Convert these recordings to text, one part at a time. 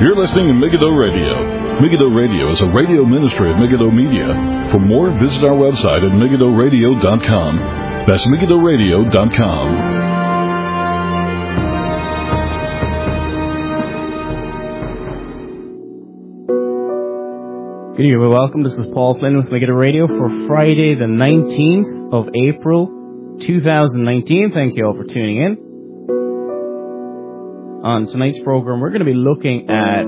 You're listening to Megiddo Radio. Megiddo Radio is a radio ministry of Megiddo Media. For more, visit our website at megiddoradio.com. That's megiddoradio.com. Good evening, welcome. This is Paul Flynn with Megiddo Radio for Friday the 19th of April 2019. Thank you all for tuning in. On tonight's program, we're going to be looking at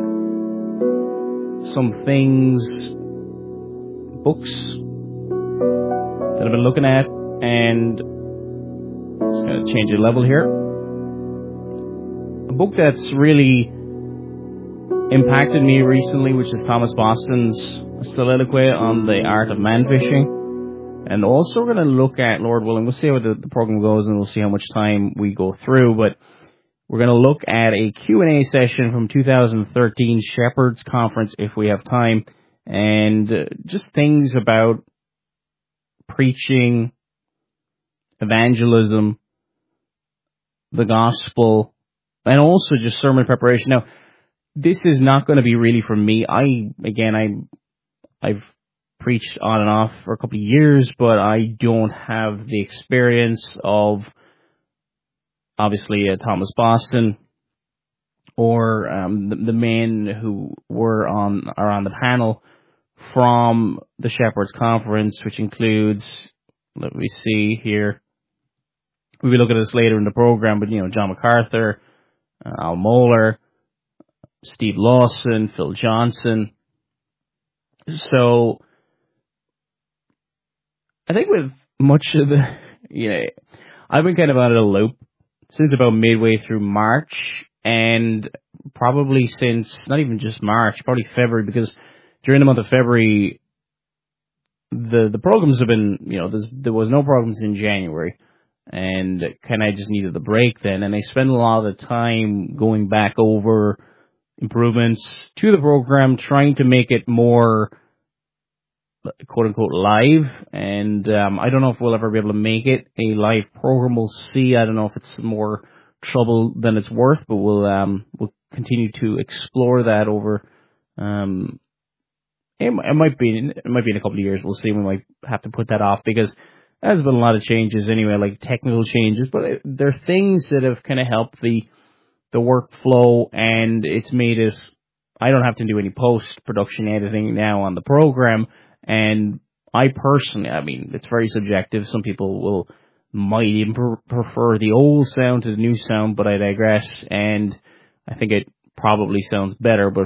some things, books that I've been looking at, and just going to change the level here. A book that's really impacted me recently, which is Thomas Boston's Soliloquy on the Art of Man Fishing. And also we're going to look at, Lord willing, we'll see how the program goes and we'll see how much time we go through, but we're going to look at a Q&A session from 2013 Shepherd's Conference if we have time, and just things about preaching, evangelism, the gospel, and also just sermon preparation. Now, this is not going to be really for me. I've preached on and off for a couple of years, but I don't have the experience of obviously Thomas Boston or the men who are on the panel from the Shepherd's Conference, which includes, let me see here, we will look at this later in the program, but John MacArthur, Al Mohler, Steve Lawson, Phil Johnson. So I think with much of the, I've been kind of out of the loop since about midway through March, and probably since, not even just March, probably February, because during the month of February, the programs have been, there was no programs in January, and kind of just needed the break then, and I spent a lot of the time going back over improvements to the program, trying to make it more quote-unquote live, and I don't know if we'll ever be able to make it a live program. We'll see. I don't know if it's more trouble than it's worth, but we'll continue to explore that over. It might be in a couple of years. We'll see. We might have to put that off because there's been a lot of changes anyway, like technical changes, but there are things that have kind of helped the workflow, and it's made it, I don't have to do any post-production editing now on the program. And I personally, it's very subjective. Some people might even prefer the old sound to the new sound, but I digress. And I think it probably sounds better, but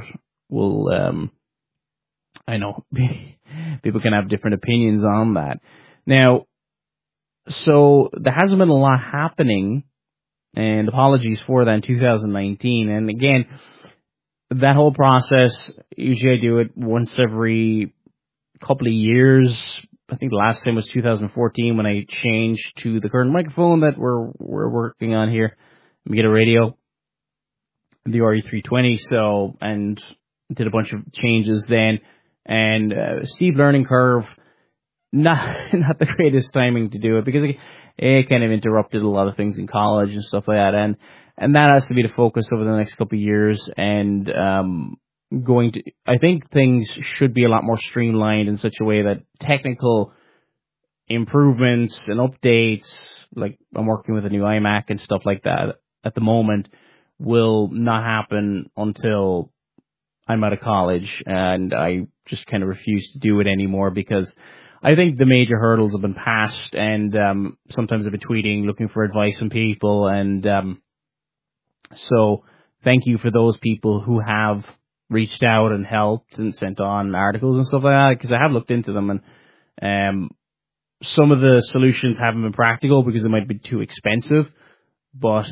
I know people can have different opinions on that. Now, so there hasn't been a lot happening, and apologies for that in 2019. And again, that whole process, usually I do it once every couple of years. I think the last time was 2014 when I changed to the current microphone that we're working on here, Megiddo Radio, the RE320. So, and did a bunch of changes then, and steep learning curve. Not the greatest timing to do it because it kind of interrupted a lot of things in college and stuff like that, and that has to be the focus over the next couple of years. And I think things should be a lot more streamlined in such a way that technical improvements and updates, like I'm working with a new iMac and stuff like that at the moment, will not happen until I'm out of college, and I just kind of refuse to do it anymore because I think the major hurdles have been passed, and sometimes I've been tweeting, looking for advice from people, and so thank you for those people who have reached out and helped and sent on articles and stuff like that, because I have looked into them, and some of the solutions haven't been practical because they might be too expensive. But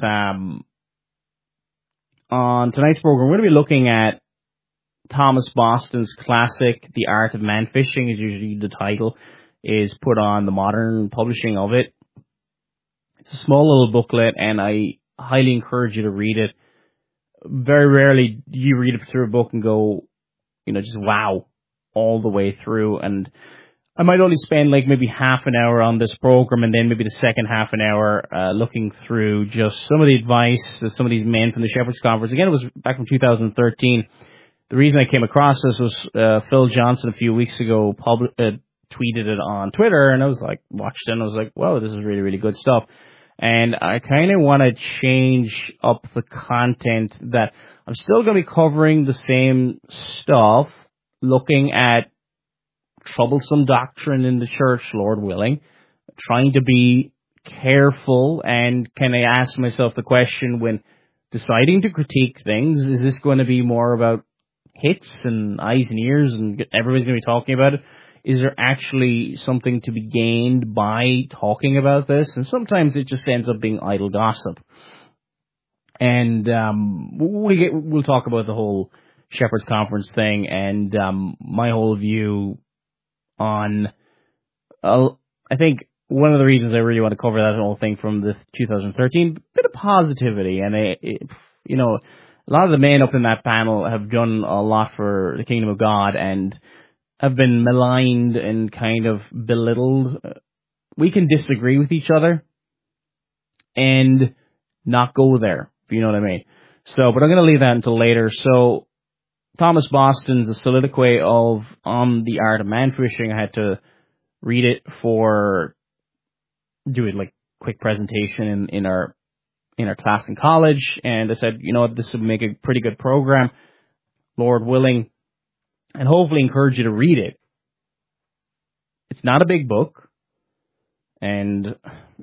on tonight's program, we're going to be looking at Thomas Boston's classic, The Art of Man Fishing, is usually the title, is put on the modern publishing of it. It's a small little booklet, and I highly encourage you to read it. Very rarely do you read it through a book and go, just wow, all the way through. And I might only spend like maybe half an hour on this program, and then maybe the second half an hour looking through just some of the advice that some of these men from the Shepherds Conference. Again, it was back from 2013. The reason I came across this was Phil Johnson a few weeks ago tweeted it on Twitter, and I was like, watched it, and I was like, whoa, this is really, really good stuff. And I kind of want to change up the content that I'm still going to be covering the same stuff, looking at troublesome doctrine in the church, Lord willing, trying to be careful and kind of ask myself the question when deciding to critique things, is this going to be more about hits and eyes and ears and everybody's going to be talking about it? Is there actually something to be gained by talking about this? And sometimes it just ends up being idle gossip. And we'll talk about the whole Shepherds Conference thing and my whole view on, I think one of the reasons I really want to cover that whole thing from the 2013, bit of positivity. And, you know, a lot of the men up in that panel have done a lot for the kingdom of God and have been maligned and kind of belittled. We can disagree with each other and not go there, if you know what I mean. So, but I'm going to leave that until later. So, Thomas Boston's A Soliloquy on the Art of Man Fishing. I had to read it do it like quick presentation in our class in college. And I said, you know what, this would make a pretty good program, Lord willing, and hopefully encourage you to read it. It's not a big book, and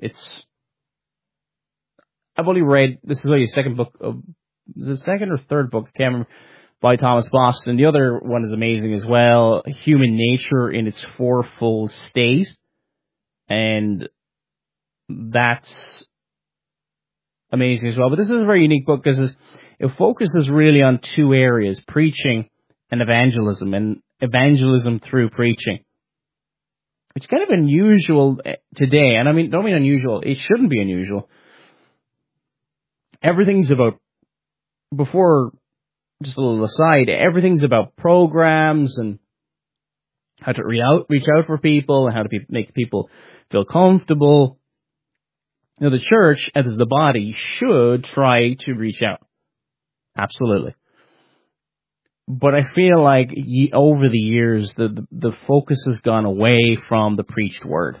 I've only read, this is like a second book the second or third book, I can't remember, by Thomas Boston. The other one is amazing as well, Human Nature in its Fourfold State, and that's amazing as well. But this is a very unique book because it focuses really on two areas, preaching and evangelism through preaching. It's kind of unusual today, and I mean, don't mean unusual, it shouldn't be unusual. Everything's about, before, just a little aside, everything's about programs and how to reach out for people and how to make people feel comfortable. You know, the church, as the body, should try to reach out. Absolutely. But I feel like over the years, the focus has gone away from the preached word.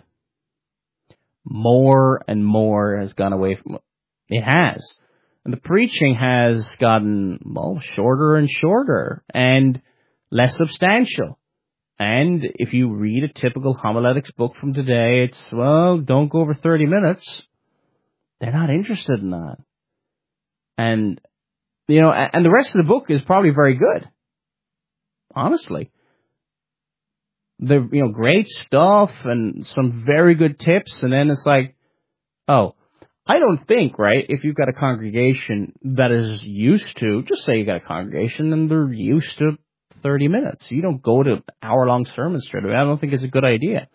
More and more has gone away from it. It has. And the preaching has gotten, well, shorter and shorter and less substantial. And if you read a typical homiletics book from today, it's, well, don't go over 30 minutes. They're not interested in that. And, you know, and the rest of the book is probably very good. Honestly. They're, you know, great stuff and some very good tips. And then it's like, oh, I don't think, right, if you've got a congregation that is used to, just say you got a congregation and they're used to 30 minutes. You don't go to hour-long sermons straight away. I don't think it's a good idea.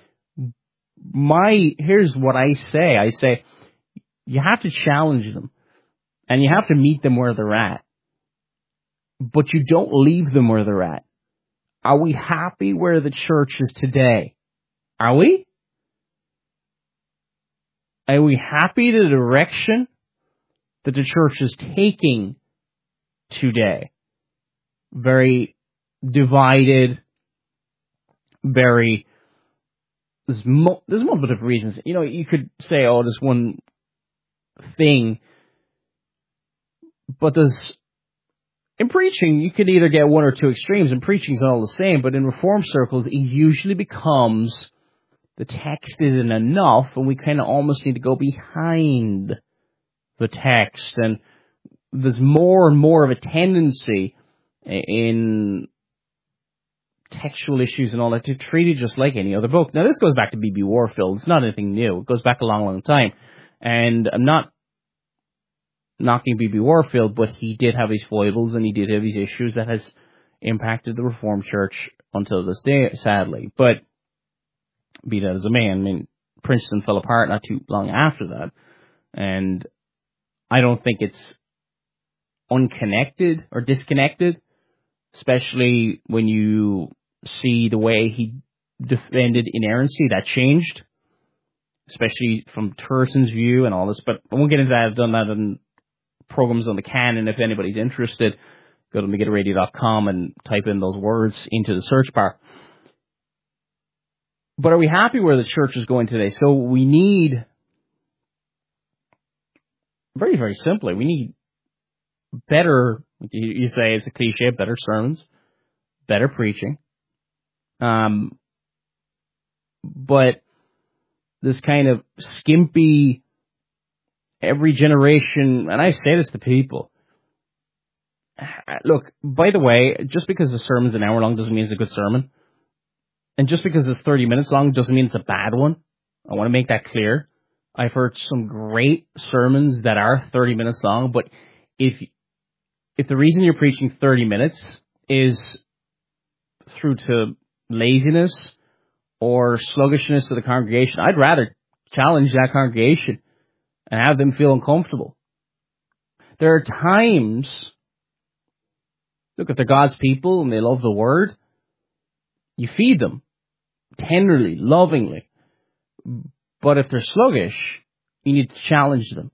Here's what I say. I say, you have to challenge them and you have to meet them where they're at. But you don't leave them where they're at. Are we happy where the church is today? Are we? Are we happy to the direction that the church is taking today? Very divided, there's multiple different reasons. You know, you could say, oh, there's one thing, but in preaching, you could either get one or two extremes, and preaching's all the same, but in Reformed circles, it usually becomes the text isn't enough, and we kind of almost need to go behind the text, and there's more and more of a tendency in textual issues and all that to treat it just like any other book. Now, this goes back to B.B. Warfield. It's not anything new. It goes back a long, long time, and I'm not knocking B.B. Warfield, but he did have his foibles and he did have these issues that has impacted the Reformed Church until this day, sadly. But be that as it may, I mean, Princeton fell apart not too long after that, and I don't think it's unconnected or disconnected, especially when you see the way he defended inerrancy. That changed, especially from Turretin's view and all this. But I won't get into that. I've done that in programs on the Canon. If anybody's interested, go to McGittowRadio.com and type in those words into the search bar. But are we happy where the church is going today? So we need, very, very simply, we need better, you say it's a cliche, better sermons, better preaching. But this kind of skimpy, every generation, and I say this to people, look, by the way, just because the sermon's an hour long doesn't mean it's a good sermon. And just because it's 30 minutes long doesn't mean it's a bad one. I want to make that clear. I've heard some great sermons that are 30 minutes long, but if the reason you're preaching 30 minutes is through to laziness or sluggishness of the congregation, I'd rather challenge that congregation and have them feel uncomfortable. There are times, look, if they're God's people and they love the Word, you feed them tenderly, lovingly. But if they're sluggish, you need to challenge them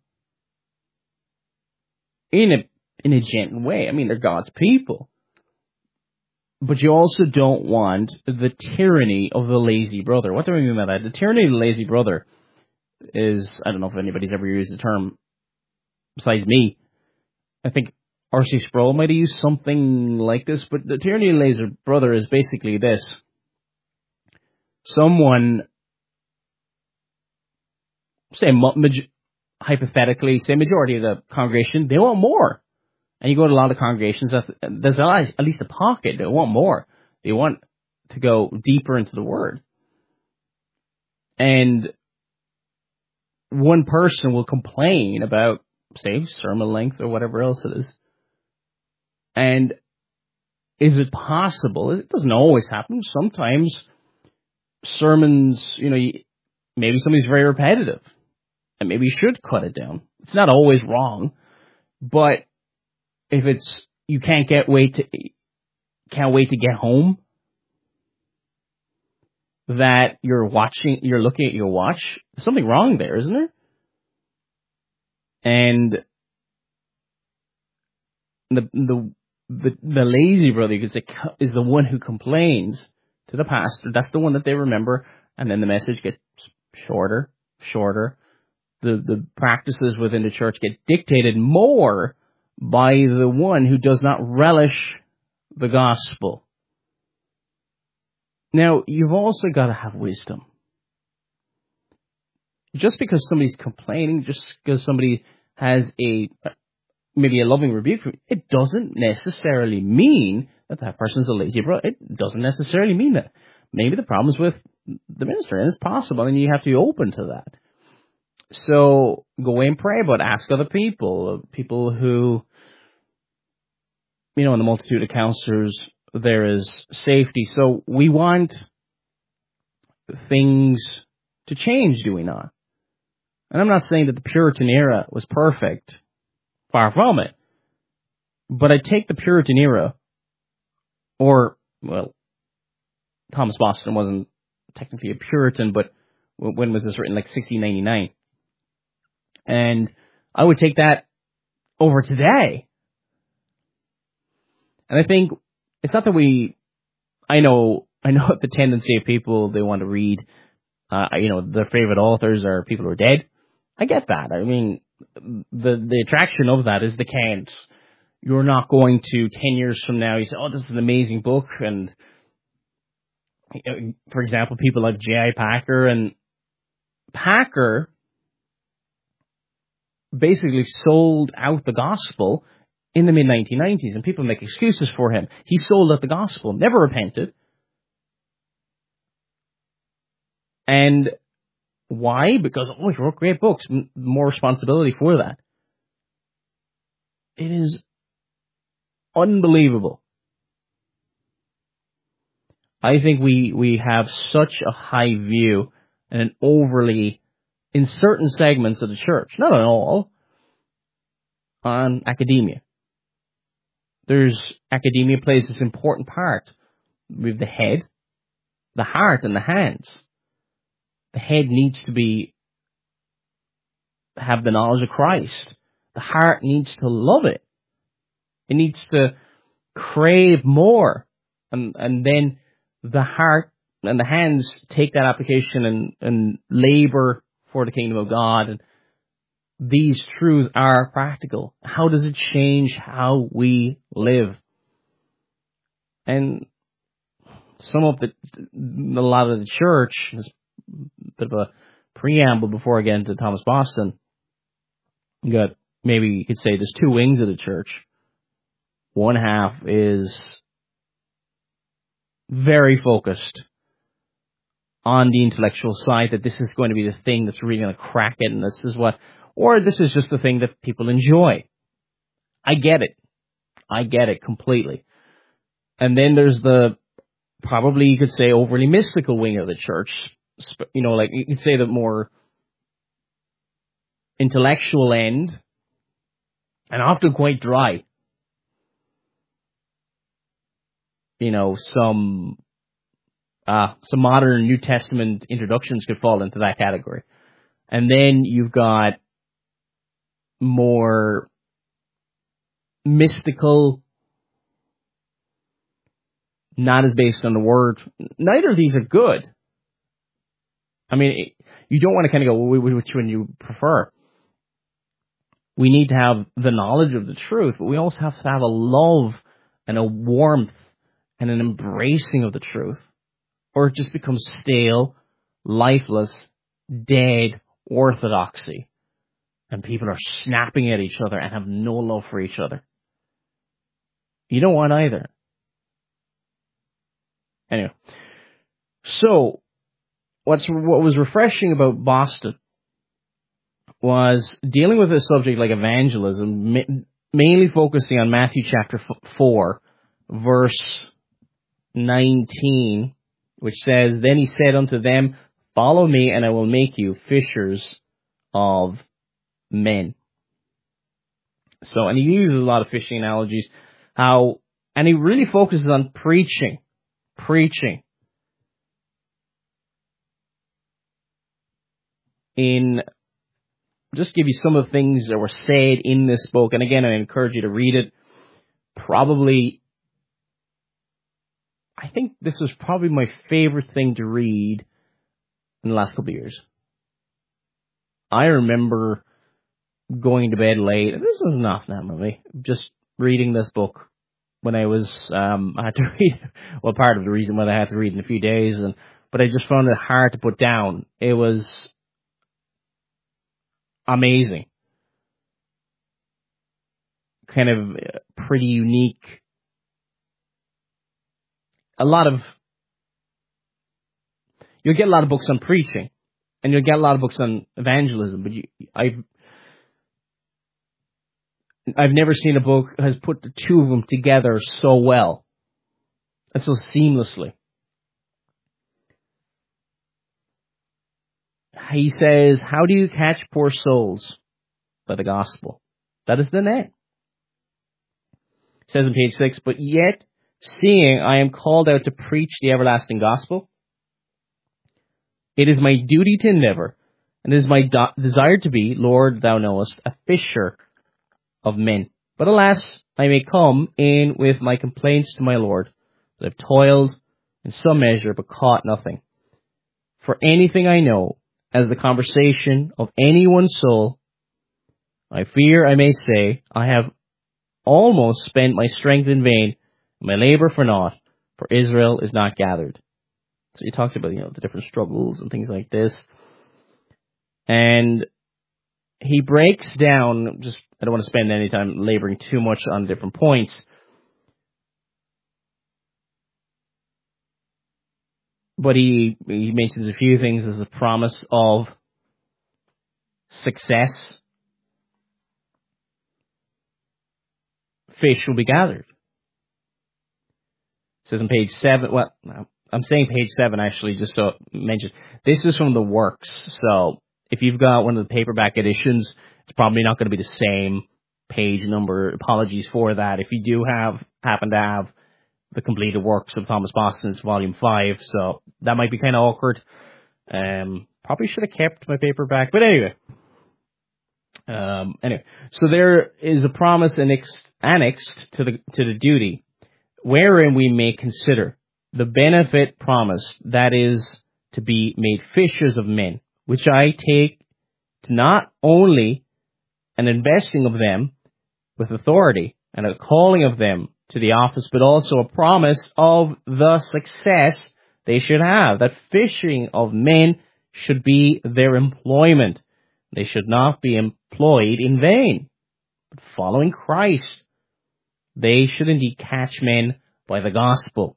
in a gentle way. I mean, they're God's people. But you also don't want the tyranny of the lazy brother. What do I mean by that? The tyranny of the lazy brother is, I don't know if anybody's ever used the term besides me. I think R.C. Sproul might have used something like this, but the tyranny of the lazy brother is basically this. Someone, say hypothetically, say majority of the congregation, they want more. And you go to a lot of congregations, there's at least a pocket. They want more. They want to go deeper into the Word. And one person will complain about, say, sermon length or whatever else it is. And is it possible? It doesn't always happen. Sometimes sermons, maybe somebody's very repetitive. And maybe you should cut it down. It's not always wrong. But if it's, you can't wait to get home, that you're looking at your watch, there's something wrong there, isn't there? And the lazy brother, you could say, is the one who complains to the pastor. That's the one that they remember, and then the message gets shorter. The practices within the church get dictated more by the one who does not relish the gospel. Now, you've also got to have wisdom. Just because somebody's complaining, just because somebody has maybe a loving rebuke, it doesn't necessarily mean that person's a lazy brother. It doesn't necessarily mean that. Maybe the problem's with the minister, and it's possible, and you have to be open to that. So go away and pray about it. Ask other people who, in the multitude of counselors, there is safety. So we want things to change, do we not? And I'm not saying that the Puritan era was perfect. Far from it. But I take the Puritan era, Thomas Boston wasn't technically a Puritan, but when was this written? Like 1699. And I would take that over today. And I think it's not that I know the tendency of people, they want to read, their favorite authors are people who are dead. I get that. I mean, the attraction of that is they can't. You're not going to 10 years from now, you say, oh, this is an amazing book. And, for example, people like J.I. Packer, and Packer basically sold out the gospel in the mid-1990s, and people make excuses for him. He sold out the gospel, never repented. And why? Because, he wrote great books, more responsibility for that. It is unbelievable. I think we have such a high view and an overly, in certain segments of the church, not at all, on academia. Academia plays this important part. We have the head, the heart and the hands. The head needs to have the knowledge of Christ. The heart needs to love it. It needs to crave more. And then the heart and the hands take that application and labor for the kingdom of God. And these truths are practical. How does it change how we live? And sum up a lot of the church, this bit of a preamble before I get into Thomas Boston. You got, maybe you could say there's two wings of the church. One half is very focused on the intellectual side, that this is going to be the thing that's really going to crack it, and this is just the thing that people enjoy. I get it completely. And then there's the, probably you could say, overly mystical wing of the church. You know, like you could say the more intellectual end, and often quite dry. You know, some modern New Testament introductions could fall into that category. And then you've got more mystical, not as based on the word. Neither of these are good. I mean, you don't want to kind of go, well, which one you prefer? We need to have the knowledge of the truth, but we also have to have a love and a warmth and an embracing of the truth. Or it just becomes stale, lifeless, dead orthodoxy. And people are snapping at each other and have no love for each other. You don't want either. Anyway. So, what was refreshing about Boston was dealing with a subject like evangelism, mainly focusing on Matthew chapter 4, verse 19, which says, "Then he said unto them, Follow me, and I will make you fishers of men." So, and he uses a lot of fishing analogies, and he really focuses on preaching. Just give you some of the things that were said in this book, and again, I encourage you to read it. I think this is probably my favorite thing to read in the last couple of years. I remember going to bed late, and this is enough now, maybe, just reading this book when I had to read, well, part of the reason why I had to read in a few days, but I just found it hard to put down. It was amazing. Kind of pretty unique. You'll get a lot of books on preaching, and you'll get a lot of books on evangelism, but I've never seen a book that has put the two of them together so well and so seamlessly. He says, "How do you catch poor souls? By the gospel. That is the name." It says on page 6, "But yet, seeing I am called out to preach the everlasting gospel, it is my duty to endeavor, and it is my desire to be, Lord, thou knowest, a fisher of men. But alas, I may come in with my complaints to my Lord, that I've toiled in some measure, but caught nothing. For anything I know, as the conversation of any one soul, I fear I may say, I have almost spent my strength in vain, and my labor for naught, for Israel is not gathered." So he talks about, the different struggles and things like this. And he breaks down, I don't want to spend any time laboring too much on different points, but he mentions a few things as a promise of success. Fish will be gathered. It says on page 7, well, I'm saying page 7 actually, just so mention. This is from the Works, so if you've got one of the paperback editions, it's probably not going to be the same page number. Apologies for that. If you do happen to have the completed works of Thomas Boston's Volume 5, so that might be kind of awkward. Probably should have kept my paperback, but anyway. So there is a promise annexed to the duty, wherein we may consider the benefit promised, that is, to be made fishers of men, which I take to not only an investing of them with authority and a calling of them to the office, but also a promise of the success they should have. That fishing of men should be their employment. They should not be employed in vain. But following Christ, they should indeed catch men by the gospel.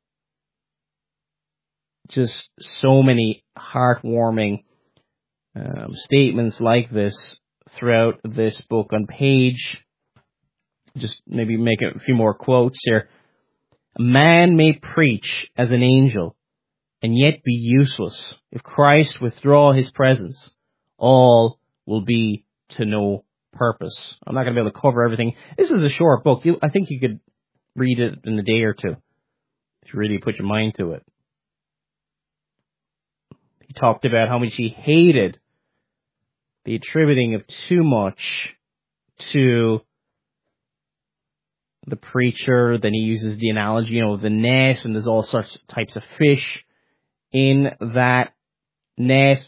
Just so many heartwarming statements like this throughout this book. On page, just maybe make a few more quotes here. A man may preach as an angel and yet be useless. If Christ withdraw his presence, all will be to no purpose. I'm not going to be able to cover everything. This is a short book. I think you could read it in a day or two if you really put your mind to it. He talked about how much he hated the attributing of too much to the preacher. Then he uses the analogy, of the net, and there's all sorts types of fish in that net.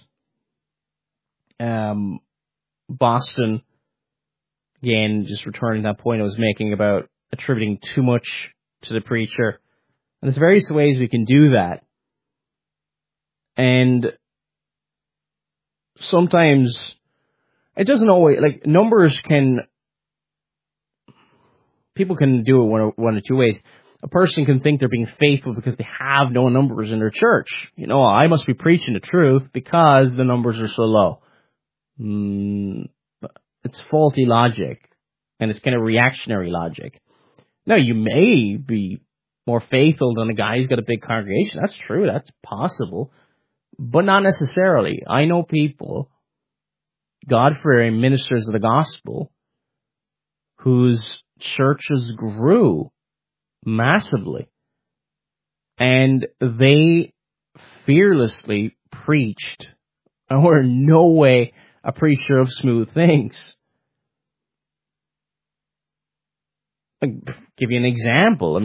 Boston, again, just returning to that point I was making about attributing too much to the preacher. And there's various ways we can do that. And sometimes it doesn't always, numbers people can do it one of two ways. A person can think they're being faithful because they have no numbers in their church. I must be preaching the truth because the numbers are so low. It's faulty logic, and it's kind of reactionary logic. Now, you may be more faithful than a guy who's got a big congregation. That's true. That's possible. But not necessarily. I know people, God-fearing ministers of the gospel, whose churches grew massively, and they fearlessly preached, and were in no way a preacher of smooth things. I'll give you an example.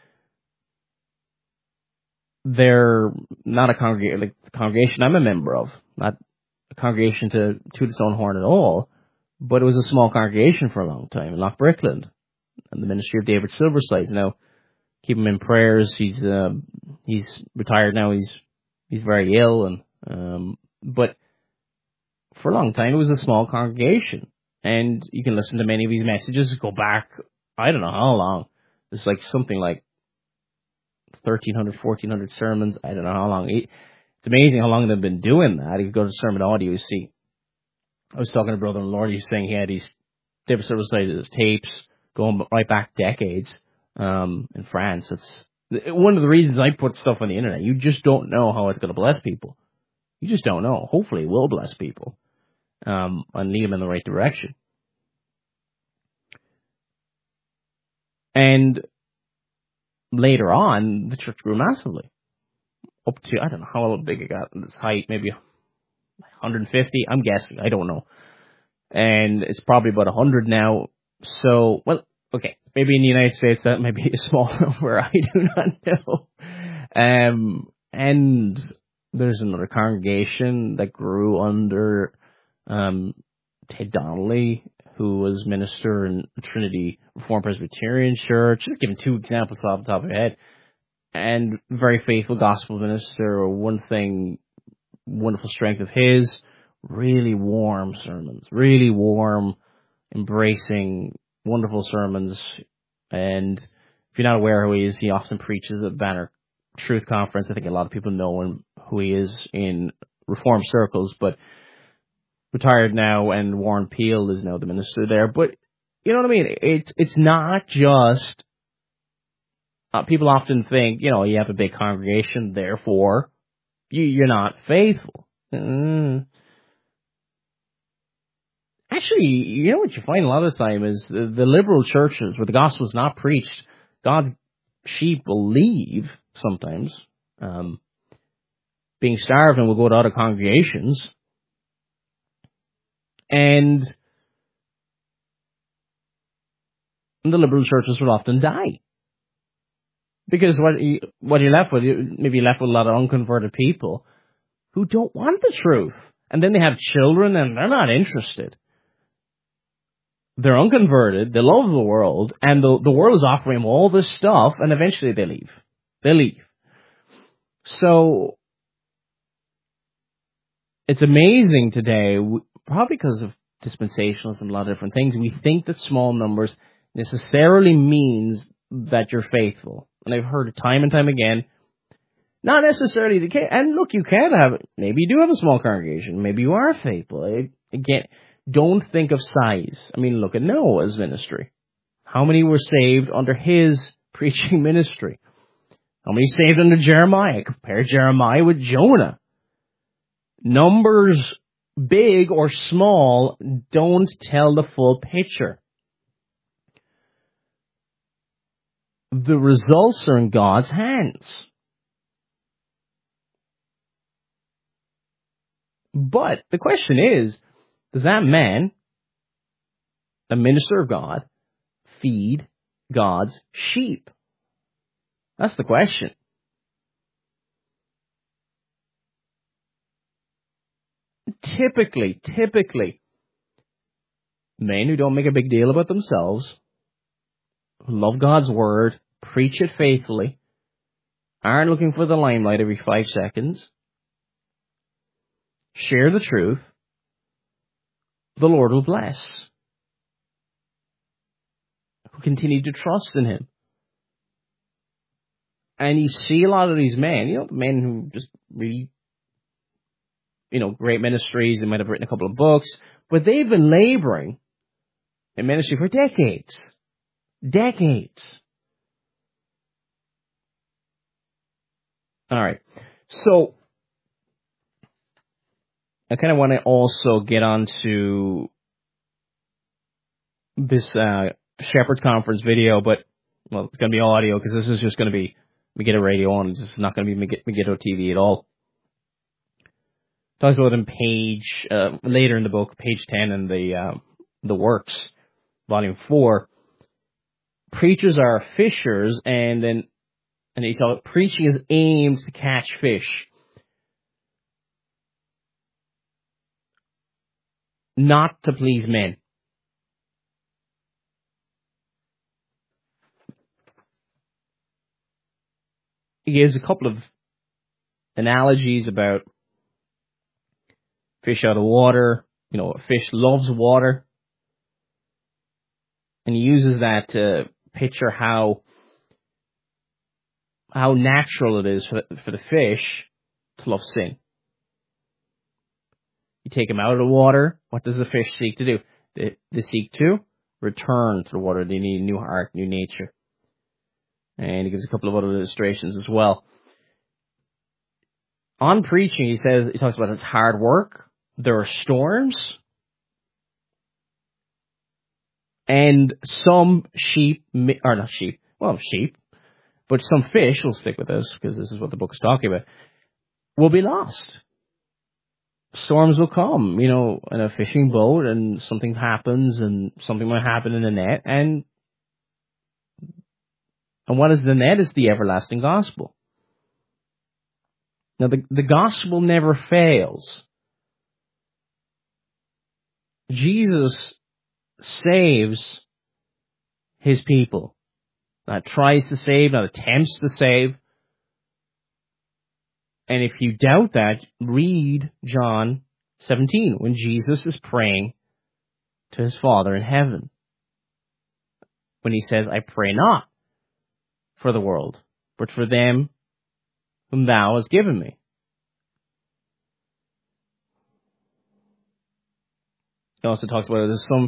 They're not a congregation, like the congregation I'm a member of, not a congregation to toot its own horn at all, but it was a small congregation for a long time in Lochbrickland, and the ministry of David Silversides. Now, keep him in prayers. He's retired now. He's very ill, and but for a long time it was a small congregation, and you can listen to many of these messages. Go back, I don't know how long. It's something like 1,300, 1,400 sermons. I don't know how long. It's amazing how long they've been doing that. If you go to Sermon Audio, you see. I was talking to Brother in the Lord. He was saying he had these David Silverside's tapes going right back decades in France. It's one of the reasons I put stuff on the internet. You just don't know how it's going to bless people. You just don't know. Hopefully it will bless people and lead them in the right direction. And later on, the church grew massively. Up to, I don't know how big it got in its height, maybe 150, I'm guessing, I don't know. And it's probably about 100 now. So, well, okay, maybe in the United States that might be a small number, I do not know. And there's another congregation that grew under Ted Donnelly, who was minister in Trinity Reformed Presbyterian Church. Just giving two examples off the top of my head. And very faithful gospel minister. One thing, wonderful strength of his, really warm sermons, really warm, embracing, wonderful sermons. And if you're not aware who he is, he often preaches at Banner Truth Conference. I think a lot of people know him, who he is in Reformed circles, but retired now, and Warren Peel is now the minister there. But you know what I mean? It's not just, people often think, you have a big congregation, therefore you're not faithful. Actually, what you find a lot of the time is the liberal churches where the gospel is not preached, God's sheep will leave sometimes, being starved, and will go to other congregations. And the liberal churches will often die. Because what you're left with, maybe you're left with a lot of unconverted people who don't want the truth. And then they have children and they're not interested. They're unconverted, they love the world, and the world is offering them all this stuff, and eventually they leave. They leave. So, it's amazing today, probably because of dispensationalism and a lot of different things, we think that small numbers necessarily means that you're faithful. And I've heard it time and time again, not necessarily the case. And look, you can have, maybe you do have a small congregation, maybe you are faithful. Again, don't think of size. I mean, look at Noah's ministry. How many were saved under his preaching ministry? How many saved under Jeremiah? Compare Jeremiah with Jonah. Numbers, big or small, don't tell the full picture. The results are in God's hands. But the question is, does that man, a minister of God, feed God's sheep? That's the question. Typically, men who don't make a big deal about themselves, who love God's word, preach it faithfully, aren't looking for the limelight every 5 seconds, share the truth, the Lord will bless. Who continue to trust in him. And you see a lot of these men, men who just really, great ministries, they might have written a couple of books, but they've been laboring in ministry for decades. Decades. All right. So, I kind of want to also get onto this Shepherd's Conference video, but, well, it's going to be audio because this is just going to be Megiddo Radio on. It's not going to be Megiddo TV at all. Talks about in later in the book, page 10 in the Works, volume 4. Preachers are fishers, and he saw preaching is aimed to catch fish, not to please men. He gives a couple of analogies about fish out of water. A fish loves water. And he uses that to picture how natural it is for the fish to love sin. You take them out of the water, what does the fish seek to do? They seek to return to the water. They need a new heart, new nature. And he gives a couple of other illustrations as well. On preaching, he talks about it's hard work. There are storms. And some sheep, but some fish, we'll stick with this because this is what the book is talking about, will be lost. Storms will come, in a fishing boat, and something happens, and something might happen in the net, and what is the net? Is the everlasting gospel. Now, the gospel never fails. Jesus saves his people. Not tries to save, not attempts to save. And if you doubt that, read John 17, when Jesus is praying to his Father in heaven. When he says, I pray not for the world, but for them whom thou hast given me. He also talks about there's some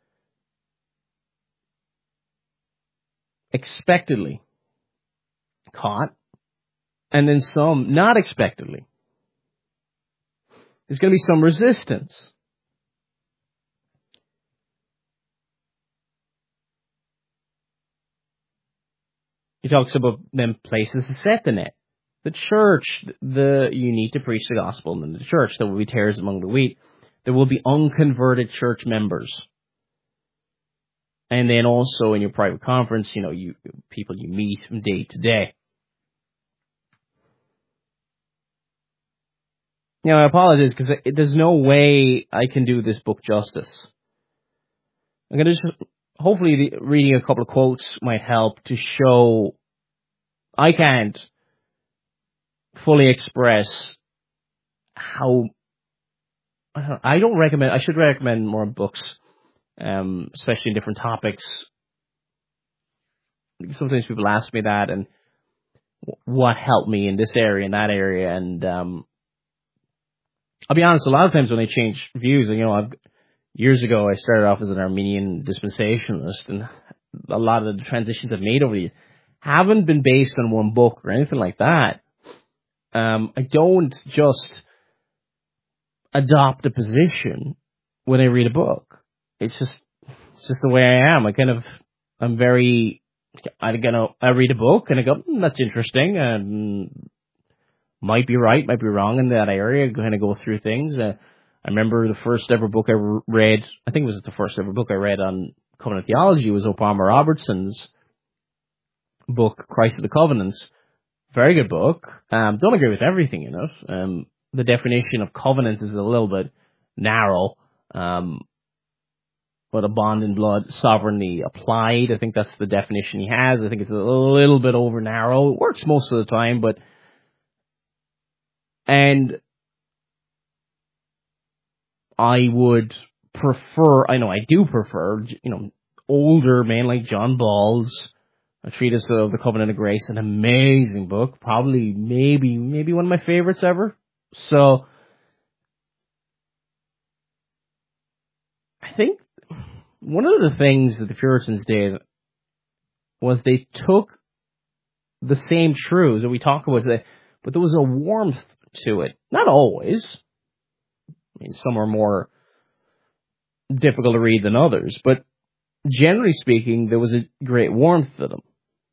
expectedly caught, and then some not expectedly. There's going to be some resistance. He talks about them places to set the net. The church, you need to preach the gospel in the church. There will be tares among the wheat. There will be unconverted church members. And then also in your private conference, people you meet from day to day. Now, I apologize because there's no way I can do this book justice. I'm going to just, hopefully reading a couple of quotes might help to show I can't fully express how, I should recommend more books, especially in different topics. Sometimes people ask me that and what helped me in this area and that area, and I'll be honest, a lot of times when I change views, years ago I started off as an Armenian dispensationalist, and a lot of the transitions I've made over the years haven't been based on one book or anything like that. I don't just adopt a position when I read a book. It's just the way I am. I read a book and I go, that's interesting, and might be right, might be wrong in that area. Kind of go through things. I remember the first ever book I read, I think it was the first ever book I read on covenant theology, was O. Palmer Robertson's book, Christ of the Covenants. Very good book. Don't agree with everything in it. The definition of covenant is a little bit narrow, but a bond in blood sovereignly applied. I think that's the definition he has. I think it's a little bit over narrow. It works most of the time, and I would prefer, I do prefer, older men like John Ball's A Treatise of the Covenant of Grace, an amazing book, probably maybe one of my favorites ever. So I think one of the things that the Puritans did was they took the same truths that we talk about today, but there was a warmth to it. Not always. I mean, some are more difficult to read than others, but generally speaking, there was a great warmth to them.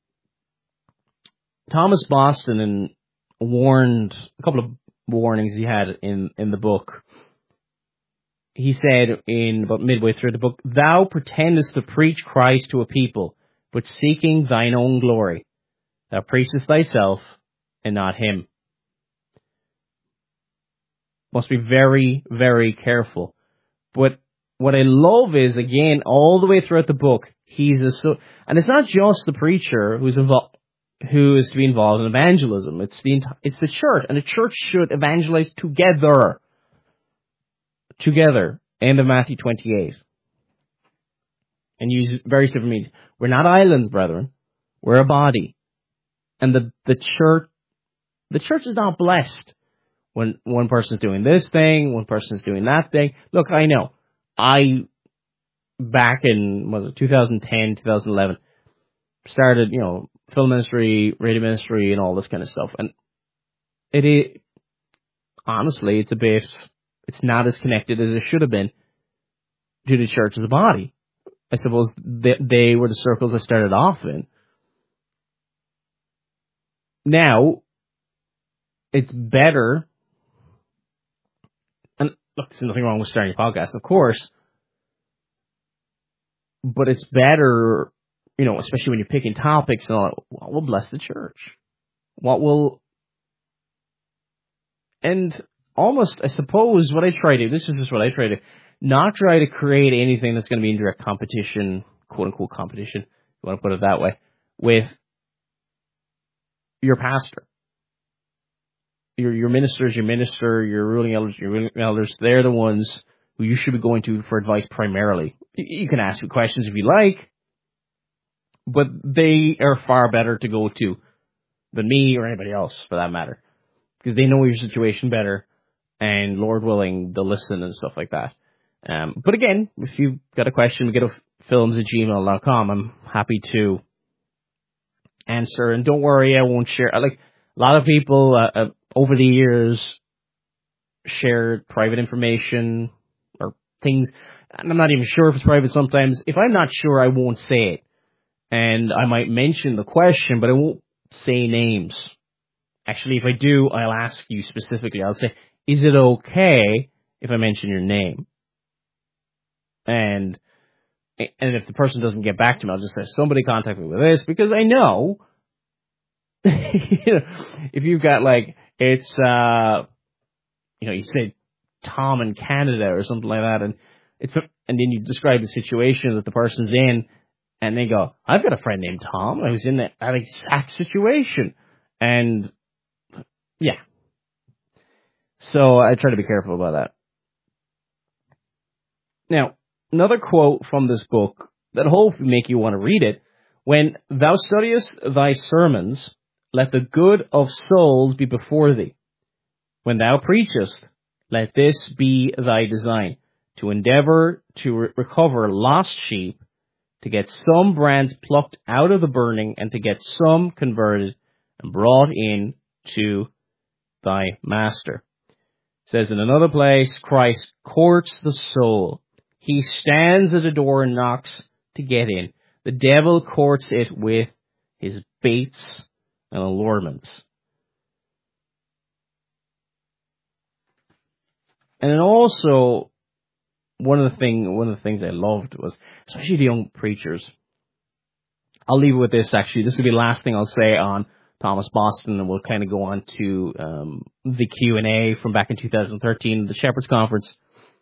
Thomas Boston warned, a couple of warnings he had in the book. He said in about midway through the book, "Thou pretendest to preach Christ to a people, but seeking thine own glory. Thou preachest thyself and not him." Must be very, very careful. But what I love is, again, all the way throughout the book, and it's not just the preacher who is to be involved in evangelism. It's the church, and the church should evangelize together. End of Matthew 28. And use various different means. We're not islands, brethren. We're a body. And the church is not blessed when one person's doing this thing, one person's doing that thing. Look, I know. Back in, 2010, 2011, started, film ministry, radio ministry, and all this kind of stuff. And honestly, it's not as connected as it should have been to the church as a body. I suppose they were the circles I started off in. Now, it's better, and look, there's nothing wrong with starting a podcast, of course, but it's better, especially when you're picking topics and all that, what will bless the church? And almost, I suppose, what I try to do, this is just what I try to do, not try to create anything that's going to be in direct competition, quote-unquote competition, if you want to put it that way, with your pastor. Your ministers, your ruling elders, they're the ones who you should be going to for advice primarily. You can ask me questions if you like, but they are far better to go to than me or anybody else, for that matter, because they know your situation better, and Lord willing, they'll listen and stuff like that. But again, if you've got a question, films@gmail.com. I'm happy to answer, and don't worry, I won't share. A lot of people over the years shared private information or things, and I'm not even sure if it's private sometimes. If I'm not sure, I won't say it. And I might mention the question, but I won't say names. Actually, if I do, I'll ask you specifically. I'll say, is it okay if I mention your name? And if the person doesn't get back to me, I'll just say, somebody contact me with this, because I know, if you've got it's, you say Tom in Canada or something like that, and then you describe the situation that the person's in, and they go, I've got a friend named Tom who's in that exact situation. And yeah. So I try to be careful about that. Now, another quote from this book that hopefully make you want to read it. When thou studiest thy sermons, let the good of souls be before thee. When thou preachest, let this be thy design, to endeavor to recover lost sheep, to get some brands plucked out of the burning, and to get some converted and brought in to thy master. It says in another place, Christ courts the soul. He stands at the door and knocks to get in. The devil courts it with his baits and allurements. And then also, one of the things I loved was, especially the young preachers. I'll leave it with this, actually. This will be the last thing I'll say on Thomas Boston, and we'll kind of go on to the Q&A from back in 2013, the Shepherd's Conference.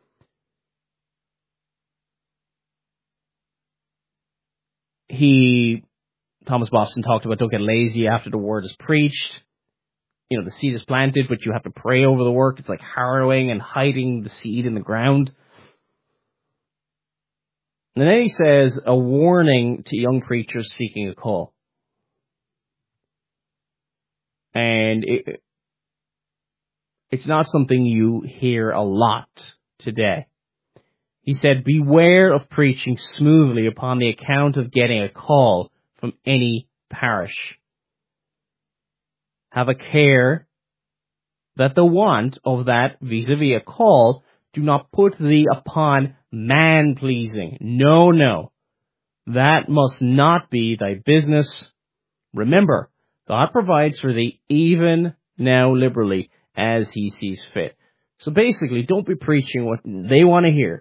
Thomas Boston talked about, don't get lazy after the word is preached. The seed is planted, but you have to pray over the work. It's like harrowing and hiding the seed in the ground. And then he says, a warning to young preachers seeking a call. And it's not something you hear a lot today. He said, beware of preaching smoothly upon the account of getting a call from any parish. Have a care that the want of that vis-a-vis a call do not put thee upon man-pleasing. No. That must not be thy business. Remember, God provides for thee even now liberally as he sees fit. So basically, don't be preaching what they want to hear.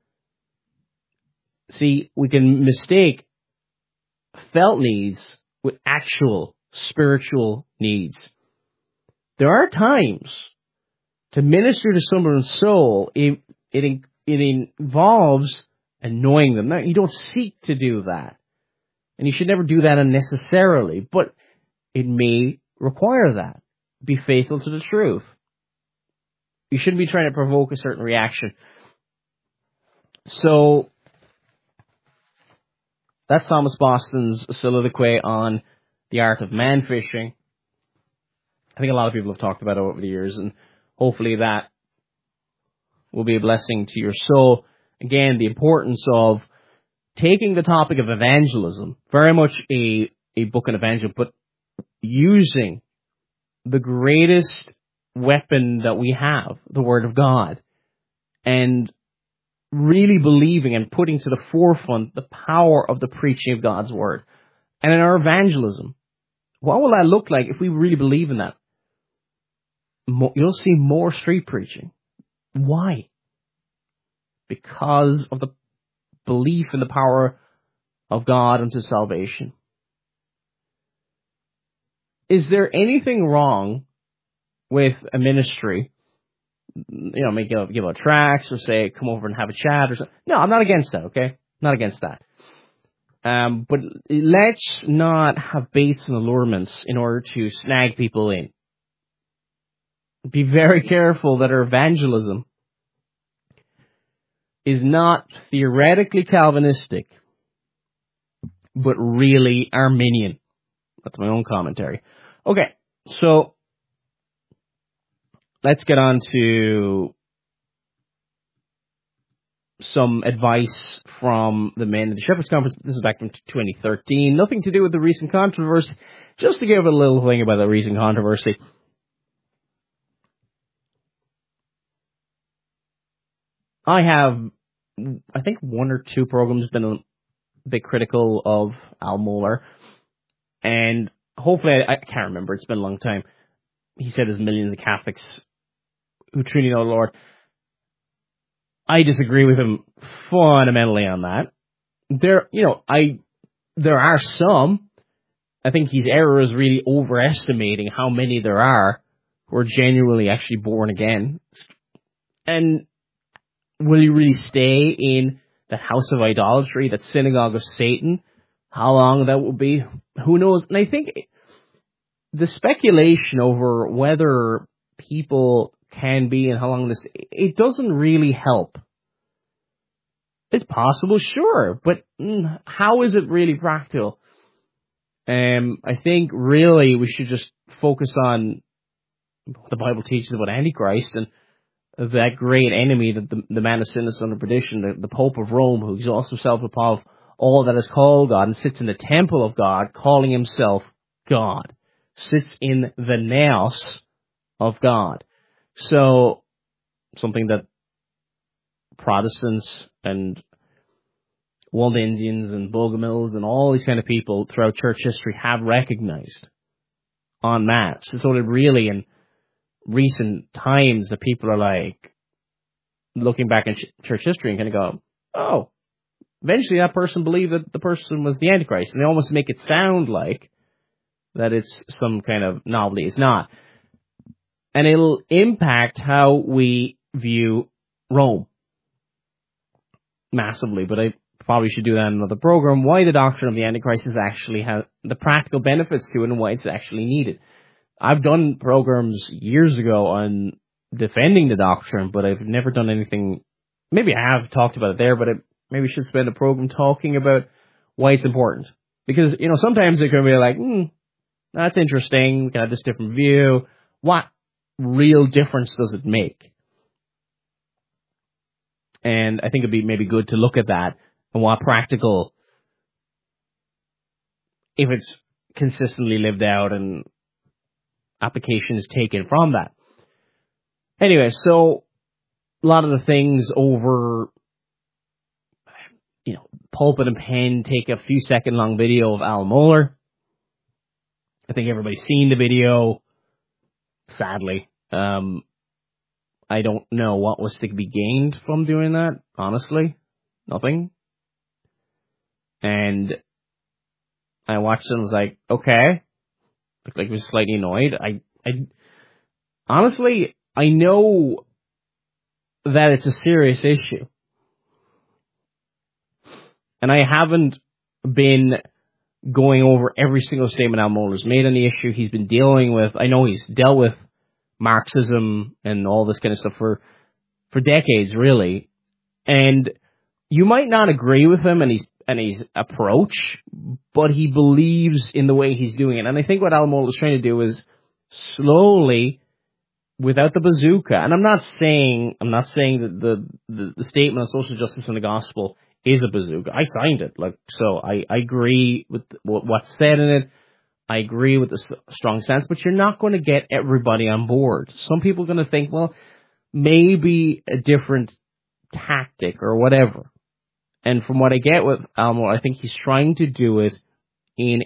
See, we can mistake felt needs with actual spiritual needs. There are times to minister to someone's soul, it involves annoying them. Now, you don't seek to do that. And you should never do that unnecessarily, but it may require that. Be faithful to the truth. You shouldn't be trying to provoke a certain reaction. So, that's Thomas Boston's soliloquy on the art of man fishing. I think a lot of people have talked about it over the years, and hopefully that will be a blessing to your soul. Again, the importance of taking the topic of evangelism, very much a book on evangelism, but using the greatest weapon that we have, the Word of God, and really believing and putting to the forefront the power of the preaching of God's Word. And in our evangelism, what will that look like if we really believe in that? You'll see more street preaching. Why? Because of the belief in the power of God unto salvation. Is there anything wrong with a ministry? May give out tracts or say, come over and have a chat or something. No, I'm not against that, okay? Not against that. But let's not have baits and allurements in order to snag people in. Be very careful that our evangelism is not theoretically Calvinistic, but really Arminian. That's my own commentary. Okay, so let's get on to some advice from the men at the Shepherd's Conference. This is back from 2013. Nothing to do with the recent controversy. Just to give a little thing about the recent controversy. I have, I think, one or two programs been a bit critical of Al Mohler. And hopefully, I can't remember, it's been a long time. He said there's millions of Catholics who truly know the Lord. I disagree with him fundamentally on that. There are some. I think his error is really overestimating how many there are who are genuinely actually born again. And will you really stay in that house of idolatry, that synagogue of Satan? How long that will be, who knows? And I think the speculation over whether people can be and how long this, it doesn't really help. It's possible, sure, but how is it really practical? I think really we should just focus on what the Bible teaches about Antichrist and that great enemy, that the man of sin and son of perdition, the Pope of Rome, who exalts himself above all that is called God and sits in the temple of God, calling himself God, sits in the naos of God. So, something that Protestants and Waldensians and Bogomils and all these kind of people throughout church history have recognized en masse. It's only really in recent times that people are like looking back in church history and kind of go, oh, eventually that person believed that the person was the Antichrist. And they almost make it sound like that it's some kind of novelty. It's not. And it'll impact how we view Rome massively. But I probably should do that in another program. Why the doctrine of the Antichrist is actually has the practical benefits to it and why it's actually needed. I've done programs years ago on defending the doctrine, but I've never done anything. Maybe I have talked about it there, but I maybe should spend a program talking about why it's important. Because, sometimes it can be like, that's interesting. We can have this different view. What real difference does it make? And I think it'd be maybe good to look at that and what practical, if it's consistently lived out and application is taken from that. Anyway, so a lot of the things over, Pulpit and Pen take a few second long video of Al Mohler. I think everybody's seen the video, sadly. I don't know what was to be gained from doing that, honestly. Nothing. And I watched it and was like, okay. Looked like he was slightly annoyed. I honestly, I know that it's a serious issue. And I haven't been going over every single statement Al Mohler's made on the issue. He's been dealing with, I know he's dealt with Marxism and all this kind of stuff for decades, really. And you might not agree with him and his approach, but he believes in the way he's doing it. And I think what Al Mohler is trying to do is slowly, without the bazooka, and I'm not saying that the statement on social justice and the gospel is a bazooka. I signed it, so I agree with what's said in it. I agree with the strong stance, but you're not going to get everybody on board. Some people are going to think, well, maybe a different tactic or whatever. And from what I get with Al Mohler, I think he's trying to do it in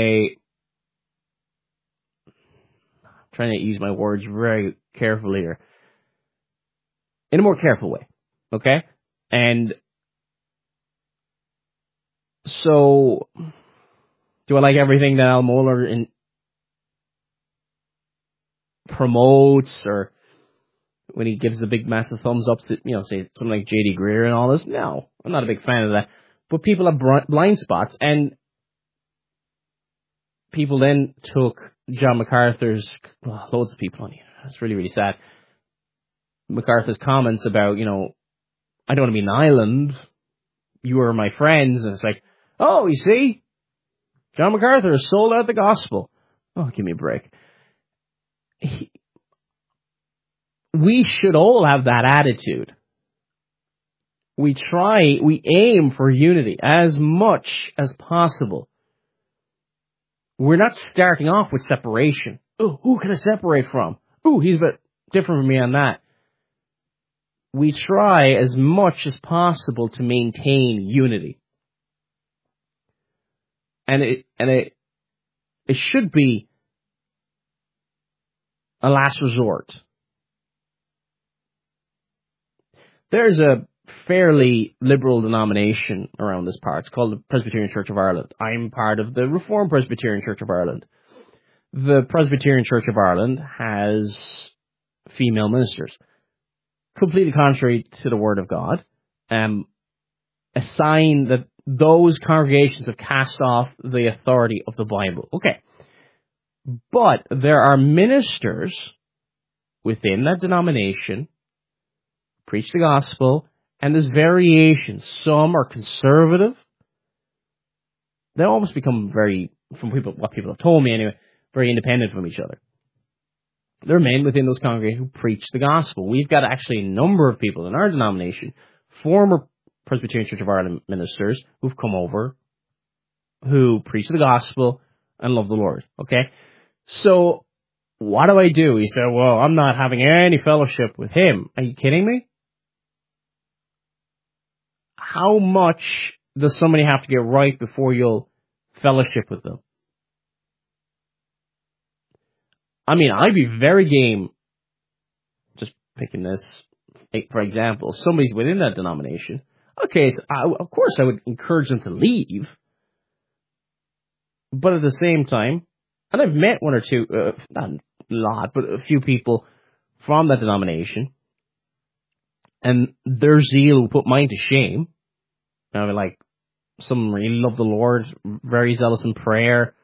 I'm trying to use my words very carefully here, in a more careful way, okay? And so, do I like everything that Al Mohler promotes, or when he gives the big massive thumbs up to, say something like J.D. Greear and all this? No, I'm not a big fan of that. But people have blind spots, and people then took John MacArthur's, loads of people on here. That's really, really sad. MacArthur's comments about, I don't want to be an island. You are my friends. And it's like, oh, you see? John MacArthur has sold out the gospel. Oh, give me a break. We should all have that attitude. We aim for unity as much as possible. We're not starting off with separation. Oh, who can I separate from? Oh, he's a bit different from me on that. We try as much as possible to maintain unity. And it should be a last resort. There's a fairly liberal denomination around this part. It's called the Presbyterian Church of Ireland. I'm part of the Reformed Presbyterian Church of Ireland. The Presbyterian Church of Ireland has female ministers. Completely contrary to the Word of God. A sign that those congregations have cast off the authority of the Bible. Okay. But there are ministers within that denomination preach the gospel, and there's variations. Some are conservative. They almost become what people have told me anyway, very independent from each other. There are men within those congregations who preach the gospel. We've got actually a number of people in our denomination, former Presbyterian Church of Ireland ministers, who've come over, who preach the gospel and love the Lord. Okay? So, what do? He said, well, I'm not having any fellowship with him. Are you kidding me? How much does somebody have to get right before you'll fellowship with them? I mean, I'd be very game, just picking this for example, if somebody's within that denomination, okay, of course I would encourage them to leave, but at the same time, and I've met one or two, not a lot, but a few people from that denomination, and their zeal will put mine to shame. I mean, like, some really love the Lord, very zealous in prayer,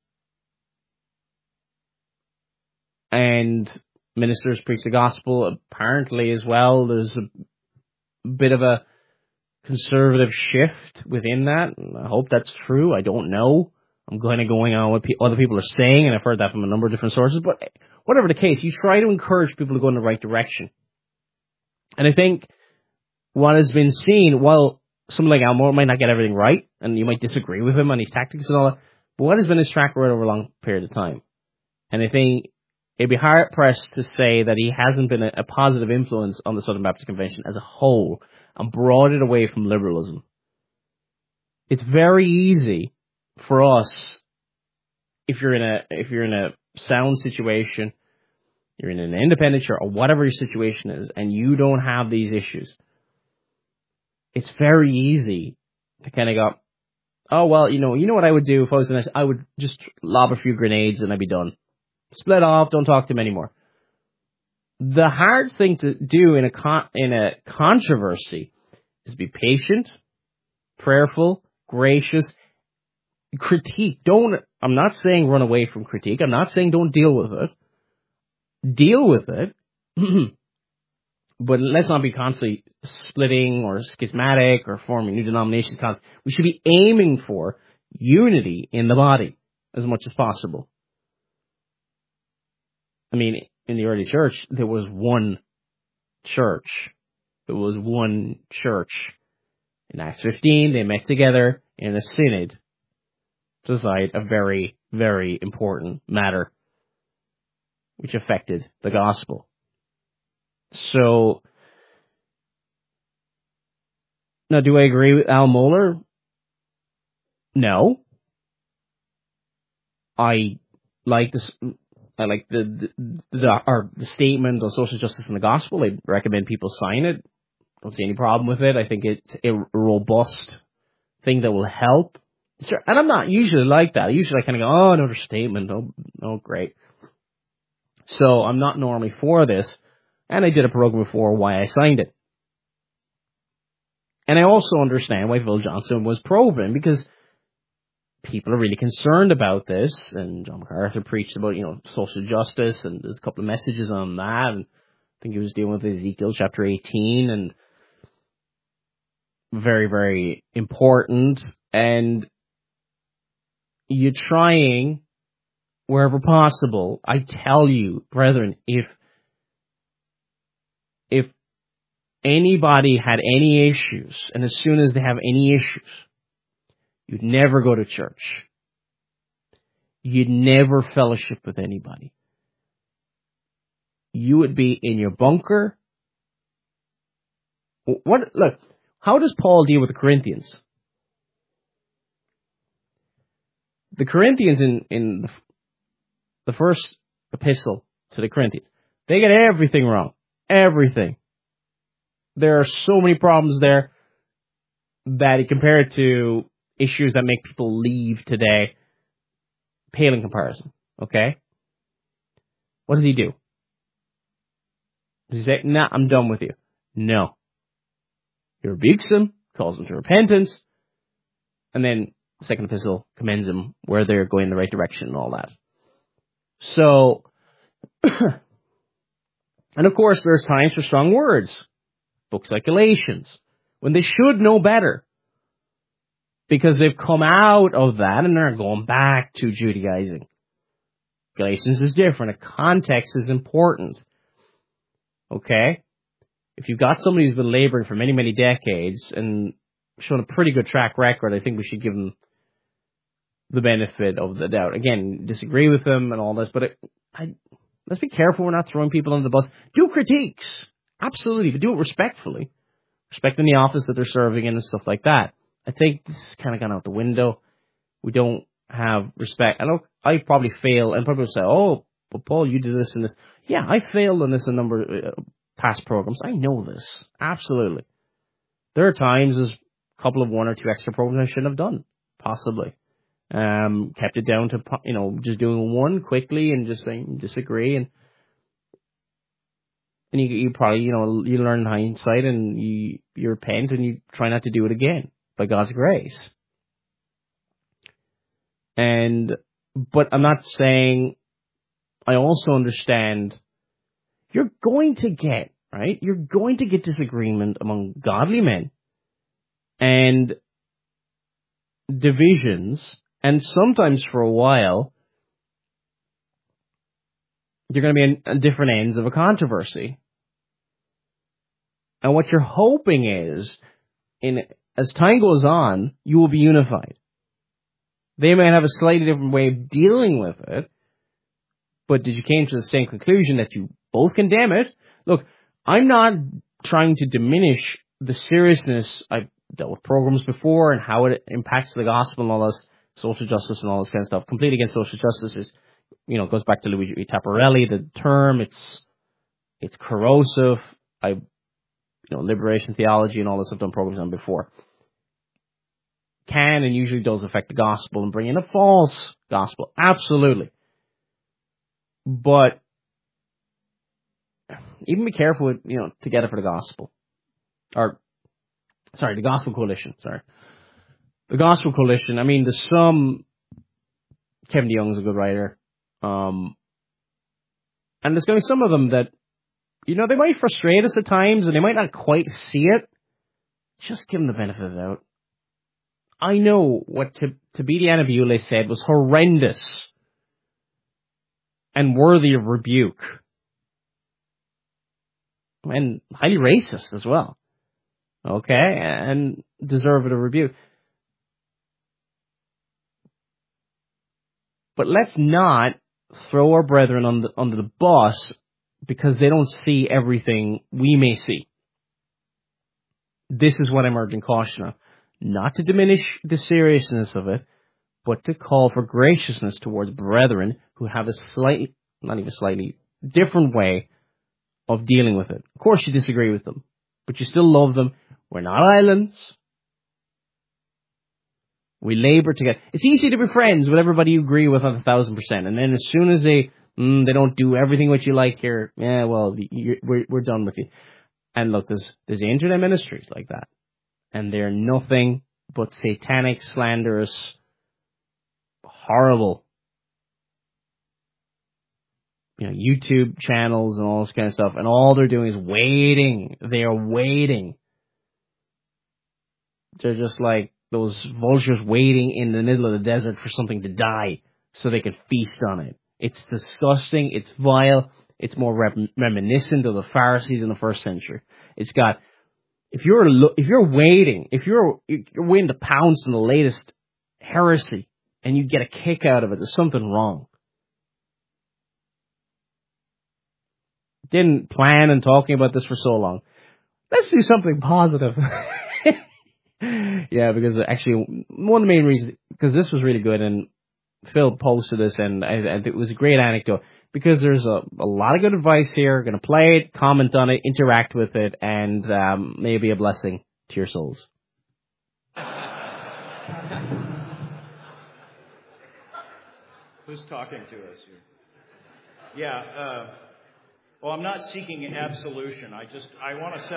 and ministers preach the gospel apparently as well. There's a bit of a conservative shift within that. I hope that's true. I don't know. I'm kind of going on what other people are saying, and I've heard that from a number of different sources. But whatever the case, you try to encourage people to go in the right direction. And I think what has been seen, while someone like Al Mohler might not get everything right, and you might disagree with him on his tactics and all that, but what has been his track record over a long period of time? And I think it'd be hard-pressed to say that he hasn't been a positive influence on the Southern Baptist Convention as a whole and brought it away from liberalism. It's very easy for us, if you're in a sound situation, you're in an independent church, or whatever your situation is, and you don't have these issues, it's very easy to kind of go, oh, well, you know what I would do if I was in this? I would just lob a few grenades and I'd be done. Split off, don't talk to him anymore. The hard thing to do in a controversy is be patient, prayerful, gracious, critique. I'm not saying run away from critique. I'm not saying don't deal with it. Deal with it. But let's not be constantly splitting or schismatic or forming new denominations. We should be aiming for unity in the body as much as possible. I mean, in the early church, there was one church. There was one church. In Acts 15, they met together in a synod to decide a very, very important matter which affected the gospel. So, now, do I agree with Al Mohler? No. I like this. I like the statement on social justice and the gospel. I recommend people sign it. Don't see any problem with it. I think it's a robust thing that will help. And I'm not usually like that. Usually I kind of go, oh, another statement. Oh, great. So I'm not normally for this. And I did a program before why I signed it. And I also understand why Phil Johnson was proven, because people are really concerned about this, and John MacArthur preached about, social justice, and there's a couple of messages on that, and I think he was dealing with Ezekiel chapter 18, and very, very important, and you're trying, wherever possible, I tell you, brethren, if anybody had any issues, and as soon as they have any issues, you'd never go to church. You'd never fellowship with anybody. You would be in your bunker. Look, how does Paul deal with the Corinthians? the Corinthians in the first epistle to the Corinthians, they get everything wrong. Everything. There are so many problems there that, compared to issues that make people leave today, pale in comparison. Okay? What did he do? Does he say, nah, I'm done with you? No. He rebukes them, calls them to repentance, and then the second epistle commends them where they're going in the right direction and all that. So, and of course, there's times for strong words. Books like Galatians, when they should know better, because they've come out of that and they're going back to Judaizing. Galatians is different. A context is important. Okay? If you've got somebody who's been laboring for many, many decades and shown a pretty good track record, I think we should give them the benefit of the doubt. Again, disagree with them and all this, but let's be careful we're not throwing people under the bus. Do critiques. Absolutely, but do it respectfully. Respecting the office that they're serving in and stuff like that. I think this has kind of gone out the window. We don't have respect. I probably fail, and people say, oh, but Paul, you did this and this. Yeah, I failed on this in a number of past programs. I know this. Absolutely. There are times there's a couple of 1 or 2 extra programs I shouldn't have done. Possibly. Kept it down to, just doing one quickly and just saying disagree, and you probably, you learn in hindsight and you repent and you try not to do it again by God's grace. But I'm not saying, I also understand you're going to get disagreement among godly men and divisions, and sometimes for a while you're going to be on different ends of a controversy. And what you're hoping is, as time goes on, you will be unified. They may have a slightly different way of dealing with it, but did you came to the same conclusion that you both condemn it? Look, I'm not trying to diminish the seriousness. I've dealt with programs before and how it impacts the gospel and all this, social justice and all this kind of stuff. Complete Against Social Justice is, goes back to Luigi Tapparelli, the term. It's corrosive. Liberation theology and all this I've done programs on before. Can and usually does affect the gospel and bring in a false gospel. Absolutely. But even be careful with, Together for the Gospel. The Gospel Coalition, The Gospel Coalition, there's some, Kevin DeYoung's a good writer, and there's going to be some of them that, they might frustrate us at times and they might not quite see it. Just give them the benefit of the doubt. I know what Thabiti Anyabwile said was horrendous and worthy of rebuke. And highly racist as well. Okay? And deserving of rebuke. But let's not throw our brethren under the bus because they don't see everything we may see. This is what I'm urging caution on. Not to diminish the seriousness of it, but to call for graciousness towards brethren who have a different way of dealing with it. Of course you disagree with them, but you still love them. We're not islands. We labor together. It's easy to be friends with everybody you agree with 1,000%. And then as soon as they don't do everything what you like here, we're done with you. And look, there's internet ministries like that. And they're nothing but satanic, slanderous, horrible, YouTube channels and all this kind of stuff. And all they're doing is waiting. They are waiting. They're just like those vultures waiting in the middle of the desert for something to die so they can feast on it. It's disgusting. It's vile. It's more reminiscent of the Pharisees in the first century. It's got, if you're waiting to pounce on the latest heresy and you get a kick out of it, there's something wrong. Didn't plan on talking about this for so long. Let's do something positive. Yeah, because actually one of the main reasons, because this was really good, and Phil posted this, and it was a great anecdote, because there's a lot of good advice here. Going to play it, comment on it, interact with it, and maybe a blessing to your souls. Who's talking to us here? Yeah. Well, I'm not seeking absolution. I want to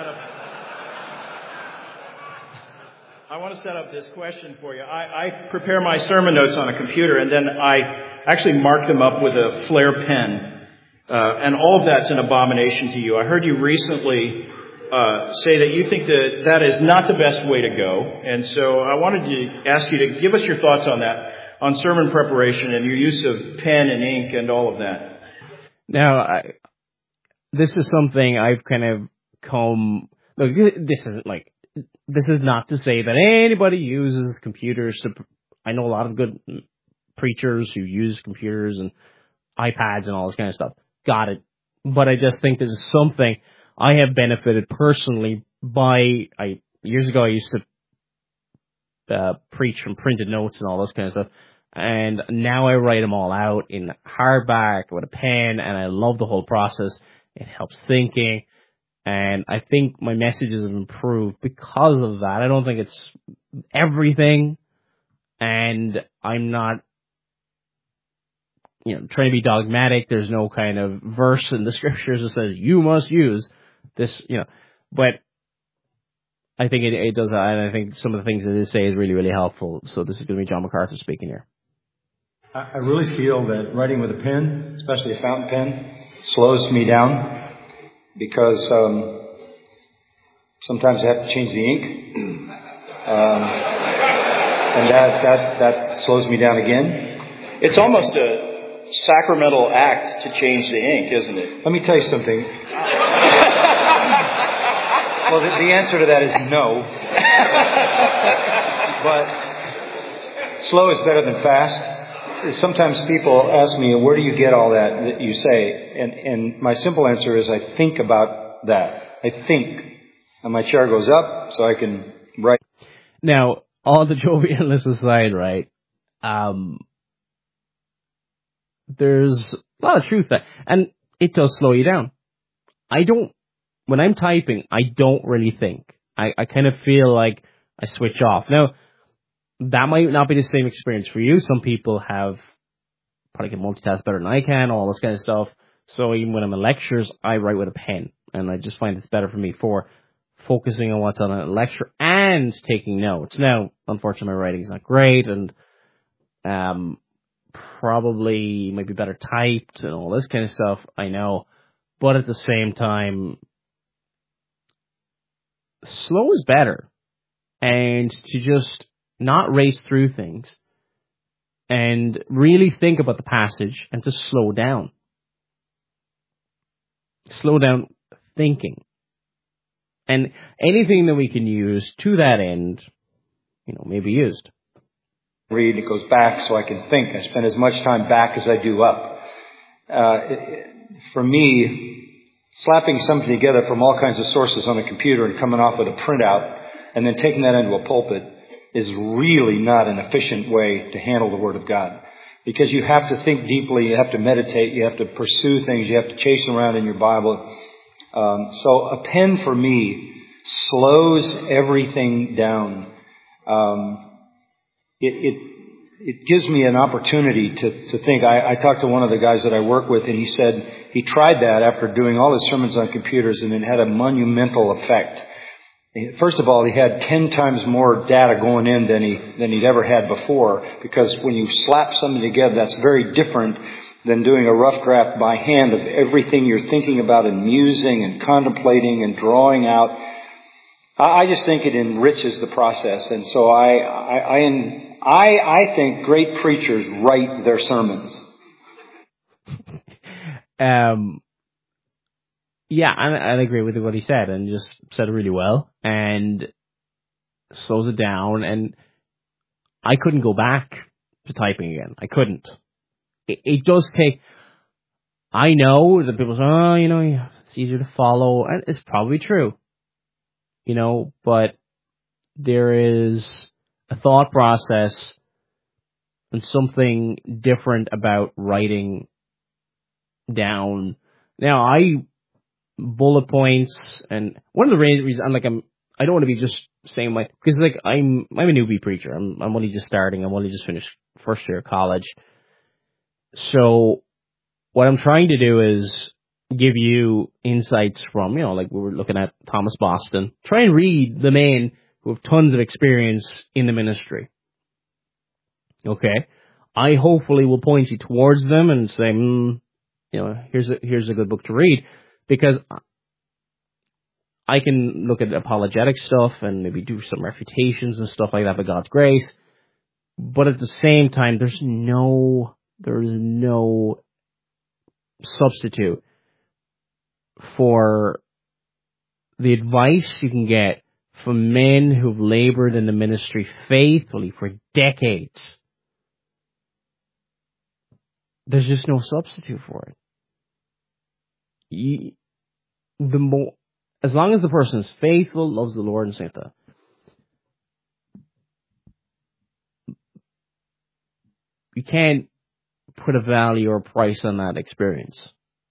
set up this question for you. I prepare my sermon notes on a computer, and then I actually mark them up with a Flair pen. And all of that's an abomination to you. I heard you recently say that you think that is not the best way to go. And so I wanted to ask you to give us your thoughts on that, on sermon preparation and your use of pen and ink and all of that. Now, this is something I've kind of look, this is not to say that anybody uses computers I know a lot of good preachers who use computers and iPads and all this kind of stuff. Got it. But I just think this is something I have benefited personally by. Years ago I used to preach from printed notes and all this kind of stuff. And now I write them all out in hardback with a pen, and I love the whole process. It helps thinking, and I think my messages have improved because of that. I don't think it's everything, and I'm not, trying to be dogmatic. There's no kind of verse in the scriptures that says you must use this, but I think it does, and I think some of the things that it say is really, really helpful. So this is going to be John MacArthur speaking here. I really feel that writing with a pen, especially a fountain pen, slows me down because sometimes I have to change the ink, and that slows me down again. It's almost a sacramental act to change the ink, isn't it? Let me tell you something. Well, the answer to that is no. But slow is better than fast. Sometimes people ask me, where do you get all that you say? And my simple answer is I think about that. I think. And my chair goes up so I can write. Now, all the jovialness aside, right, there's a lot of truth there. And it does slow you down. When I'm typing, I don't really think. I kind of feel like I switch off. Now, that might not be the same experience for you. Some people probably can multitask better than I can, all this kind of stuff. So even when I'm in lectures, I write with a pen. And I just find it's better for me for focusing on what's on a lecture and taking notes. Now, unfortunately, my writing's not great, and probably might be better typed and all this kind of stuff, I know. But at the same time, slow is better. And to just not race through things and really think about the passage and to slow down. Slow down thinking. And anything that we can use to that end, may be used. Read, it goes back so I can think. I spend as much time back as I do up. For me, slapping something together from all kinds of sources on a computer and coming off with a printout and then taking that into a pulpit is really not an efficient way to handle the Word of God. Because you have to think deeply, you have to meditate, you have to pursue things, you have to chase around in your Bible. So a pen for me slows everything down. It gives me an opportunity to think. I talked to one of the guys that I work with, and he said he tried that after doing all his sermons on computers, and it had a monumental effect. First of all, he had 10 times more data going in than he'd ever had before, because when you slap something together, that's very different than doing a rough draft by hand of everything you're thinking about and musing and contemplating and drawing out. I just think it enriches the process, and so I think great preachers write their sermons. Yeah, I agree with what he said, and just said it really well, and slows it down, and I couldn't go back to typing again. I couldn't. It does take, I know that people say, it's easier to follow, and it's probably true, but there is a thought process and something different about writing down. Now, I bullet points, and one of the reasons I don't want to be just saying because I'm a newbie preacher. I'm only just starting. I'm only just finished first year of college. So what I'm trying to do is give you insights from, like we were looking at Thomas Boston. Try and read the men who have tons of experience in the ministry. Okay? I hopefully will point you towards them and say, here's a good book to read, because I can look at apologetic stuff and maybe do some refutations and stuff like that by God's grace. But at the same time, there's no substitute for the advice you can get from men who've labored in the ministry faithfully for decades. There's just no substitute for it. As long as the person is faithful, loves the Lord, and saith that, you can't put a value or price on that experience.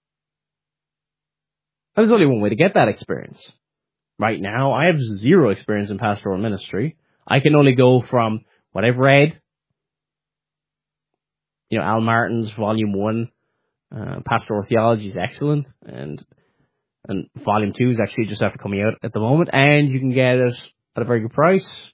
And there's only one way to get that experience. Right now, I have zero experience in pastoral ministry. I can only go from what I've read. Al Martin's Volume 1, Pastoral Theology is excellent, and Volume 2 is actually just after coming out at the moment, and you can get it at a very good price.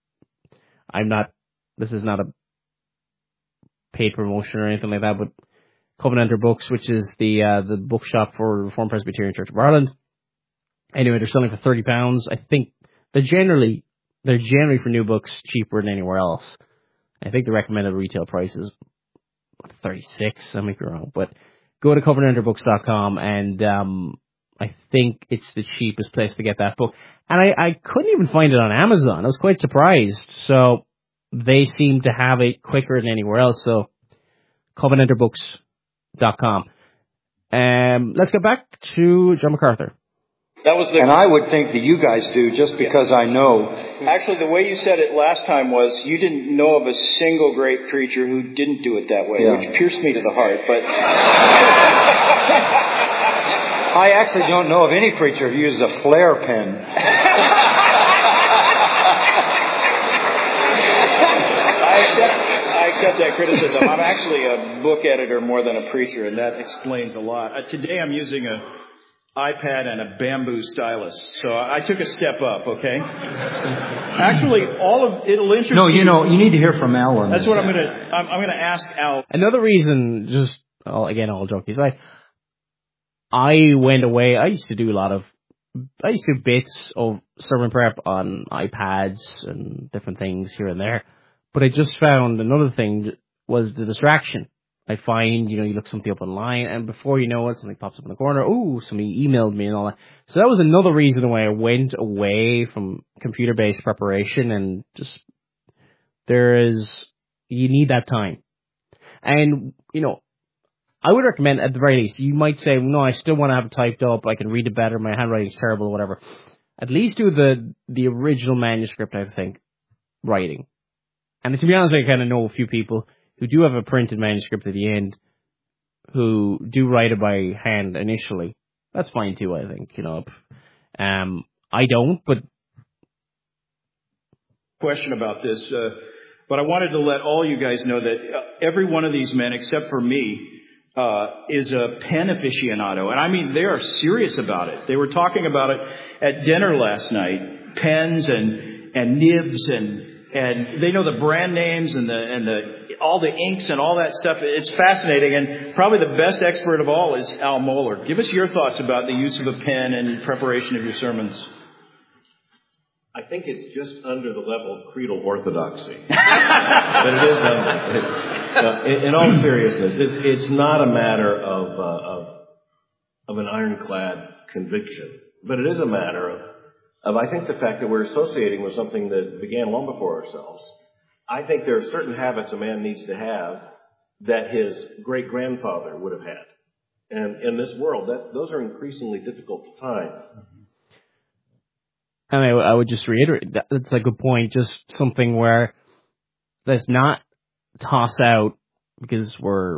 This is not a paid promotion or anything like that, but Covenanter Books, which is the bookshop for Reformed Presbyterian Church of Ireland. Anyway, they're selling for £30. I think they're generally for new books cheaper than anywhere else. I think the recommended retail price is $36. I might be wrong, but go to covenanterbooks.com, and I think it's the cheapest place to get that book. And I couldn't even find it on Amazon. I was quite surprised. So they seem to have it quicker than anywhere else. So covenanterbooks.com. Let's get back to John MacArthur. And I would think that you guys do, just because I know. Actually, the way you said it last time was you didn't know of a single great preacher who didn't do it that way, which pierced me to the heart. But I actually don't know of any preacher who uses a flare pen. I accept that criticism. I'm actually a book editor more than a preacher, and that explains a lot. Today I'm using an iPad and a bamboo stylus, so I took a step up. Okay. Actually, it'll interest you. No, you need to hear from Al on That's this. what I'm gonna ask Al. Another reason, all joking aside, I went away. I used to do bits of sermon prep on iPads and different things here and there. But I just found another thing was the distraction. I find, you look something up online, and before you know it, something pops up in the corner. Ooh, somebody emailed me and all that. So that was another reason why I went away from computer-based preparation, and just, you need that time. And, I would recommend, at the very least, you might say, no, I still want to have it typed up, I can read it better, my handwriting's terrible, or whatever. At least do the original manuscript, I think, writing. And to be honest, I kind of know a few people who do have a printed manuscript at the end, who do write it by hand initially. That's fine too, I think, I don't, but... Question about this, but I wanted to let all you guys know that every one of these men, except for me, is a pen aficionado. And I mean, they are serious about it. They were talking about it at dinner last night. Pens and nibs and they know the brand names and all the inks and all that stuff. It's fascinating. And probably the best expert of all is Al Mohler. Give us your thoughts about the use of a pen in preparation of your sermons. I think it's just under the level of creedal orthodoxy. But it is under. In all seriousness, it's not a matter of an ironclad conviction, but it is a matter of I think the fact that we're associating with something that began long before ourselves. I think there are certain habits a man needs to have that his great-grandfather would have had. And in this world, those are increasingly difficult to find. And I would just reiterate, that's a good point, just something where that's not toss out because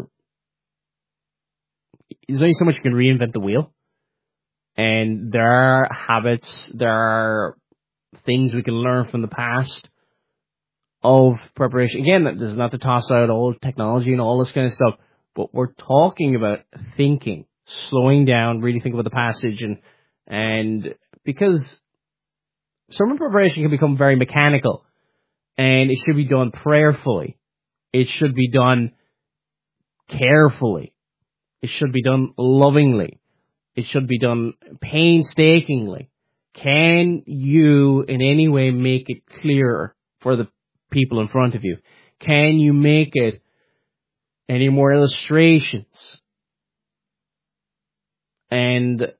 there's only so much you can reinvent the wheel. And there are habits, there are things we can learn from the past of preparation. Again, this is not to toss out old technology and all this kind of stuff, but we're talking about thinking, slowing down, really think about the passage, and because sermon preparation can become very mechanical, and it should be done prayerfully. It should be done carefully. It should be done lovingly. It should be done painstakingly. Can you in any way make it clearer for the people in front of you? Can you make it any more illustrations? And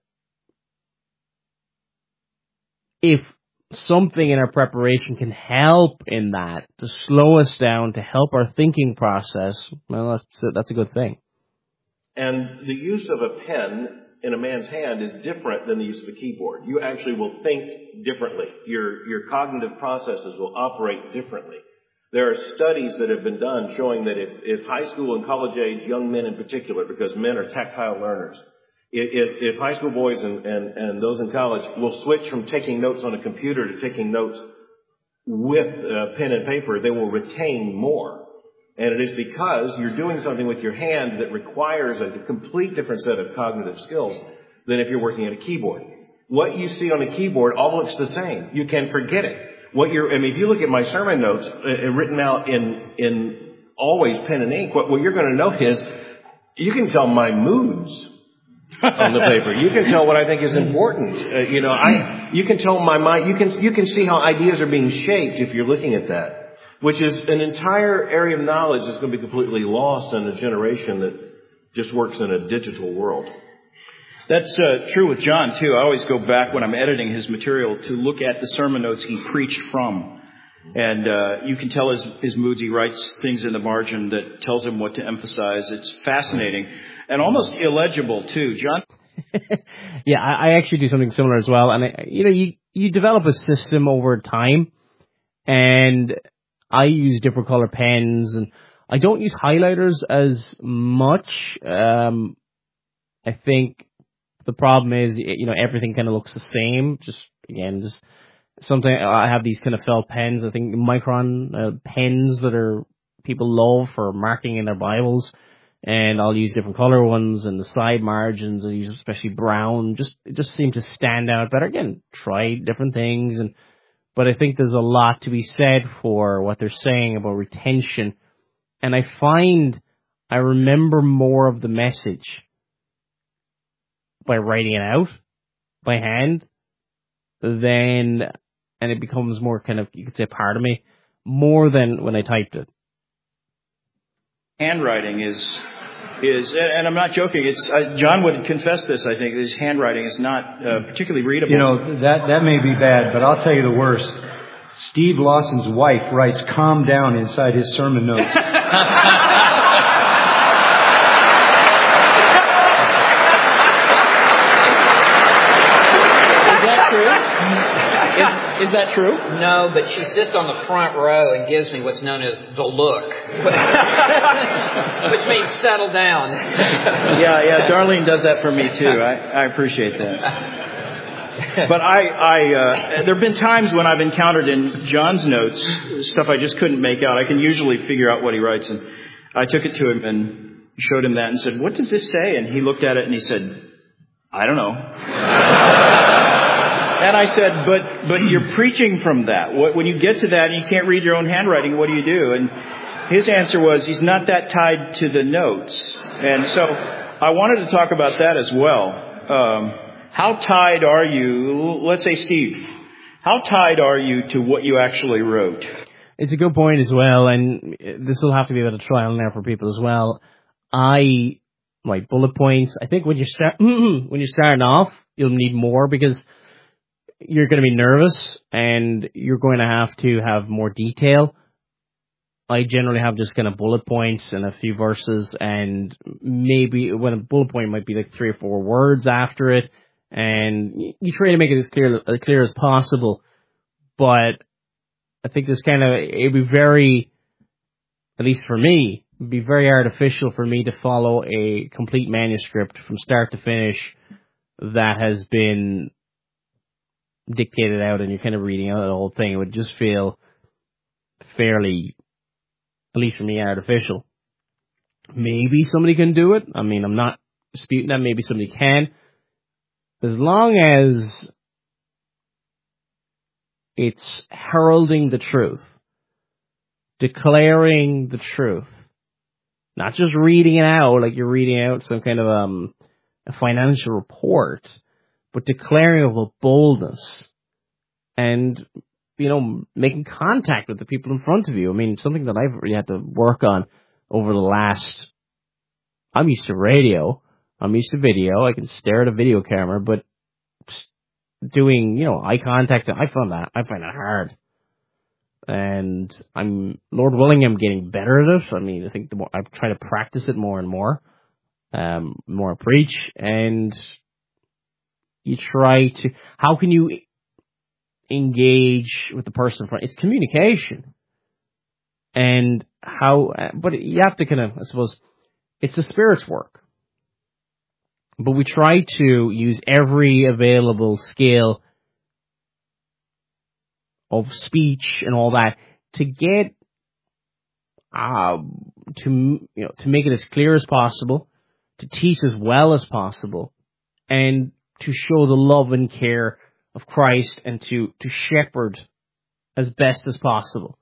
if something in our preparation can help in that, to slow us down, to help our thinking process, well, that's a good thing. And the use of a pen in a man's hand is different than the use of a keyboard. You actually will think differently. Your cognitive processes will operate differently. There are studies that have been done showing that if high school and college age young men in particular, because men are tactile learners, if high school boys and those in college will switch from taking notes on a computer to taking notes with pen and paper, they will retain more. And it is because you're doing something with your hand that requires a complete different set of cognitive skills than if you're working at a keyboard. What you see on a keyboard all looks the same. You can forget it. If you look at my sermon notes written out in always pen and ink, what you're going to note is you can tell my moods on the paper. You can tell what I think is important. You can tell my mind. You can see how ideas are being shaped if you're looking at that, which is an entire area of knowledge that's going to be completely lost in a generation that just works in a digital world. That's true with John, too. I always go back when I'm editing his material to look at the sermon notes he preached from. And you can tell his moods. He writes things in the margin that tells him what to emphasize. It's fascinating and almost illegible, too. John? Yeah, I actually do something similar as well. And, you develop a system over time. And I use different color pens. And I don't use highlighters as much. I think the problem is, everything kind of looks the same. Just something. I have these kind of felt pens. I think Micron pens that people love for marking in their Bibles, and I'll use different color ones. And the side margins, I use especially brown. It just seems to stand out better. Again, try different things, but I think there's a lot to be said for what they're saying about retention. And I find I remember more of the message by writing it out by hand, and it becomes more kind of, you could say, part of me, more than when I typed it. Handwriting is, and I'm not joking, John would confess this, I think, his handwriting is not particularly readable. That may be bad, but I'll tell you the worst. Steve Lawson's wife writes "calm down" inside his sermon notes. Is that true? No, but she sits on the front row and gives me what's known as the look, which means settle down. Yeah, Darlene does that for me too. I appreciate that. But there have been times when I've encountered in John's notes stuff I just couldn't make out. I can usually figure out what he writes, and I took it to him and showed him that and said, "What does this say?" And he looked at it and he said, "I don't know." And I said, but you're preaching from that. When you get to that and you can't read your own handwriting, what do you do? And his answer was, he's not that tied to the notes. And so I wanted to talk about that as well. How tied are you? Let's say, Steve, how tied are you to what you actually wrote? It's a good point as well, and this will have to be a bit of trial and error for people as well. I write bullet points. I think when you're starting off, you'll need more because you're going to be nervous and you're going to have more detail. I generally have just kind of bullet points and a few verses, and maybe when a bullet point might be like 3 or 4 words after it, and you try to make it as clear as possible. But I think it'd be very at least for me, it would be very artificial for me to follow a complete manuscript from start to finish that has been dictated out and you're kind of reading out the whole thing. It would just feel fairly, at least for me, artificial. Maybe somebody can do it. I mean, I'm not disputing that. Maybe somebody can. As long as it's heralding the truth, declaring the truth, not just reading it out like you're reading out some kind of a financial report, but declaring of a boldness and, making contact with the people in front of you. I mean, something that I've really had to work on over the last, I'm used to radio, I'm used to video, I can stare at a video camera, but doing, eye contact, I find it hard. And Lord willing, I'm getting better at it. I mean, I think the more I try to practice it more and more, more I preach, and you try to, how can you engage with the person in front? It's communication. And but you have to kind of, I suppose, it's the Spirit's work. But we try to use every available skill of speech and all that to get, to make it as clear as possible, to teach as well as possible, and to show the love and care of Christ and to shepherd as best as possible.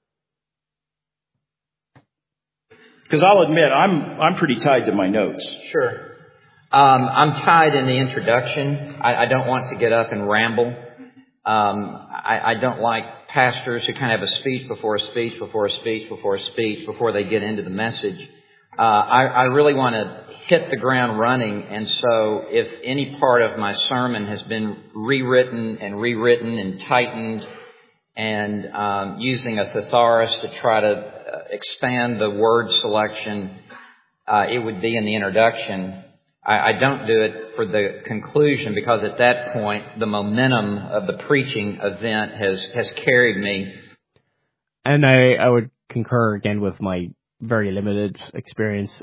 Because I'll admit, I'm pretty tied to my notes. Sure. I'm tied in the introduction. I don't want to get up and ramble. I don't like pastors who kind of have a speech before a speech before a speech before a speech before they get into the message. I really want to hit the ground running, and so if any part of my sermon has been rewritten and tightened and using a thesaurus to try to expand the word selection, it would be in the introduction. I don't do it for the conclusion, because at that point the momentum of the preaching event has carried me. And I would concur again with my very limited experience.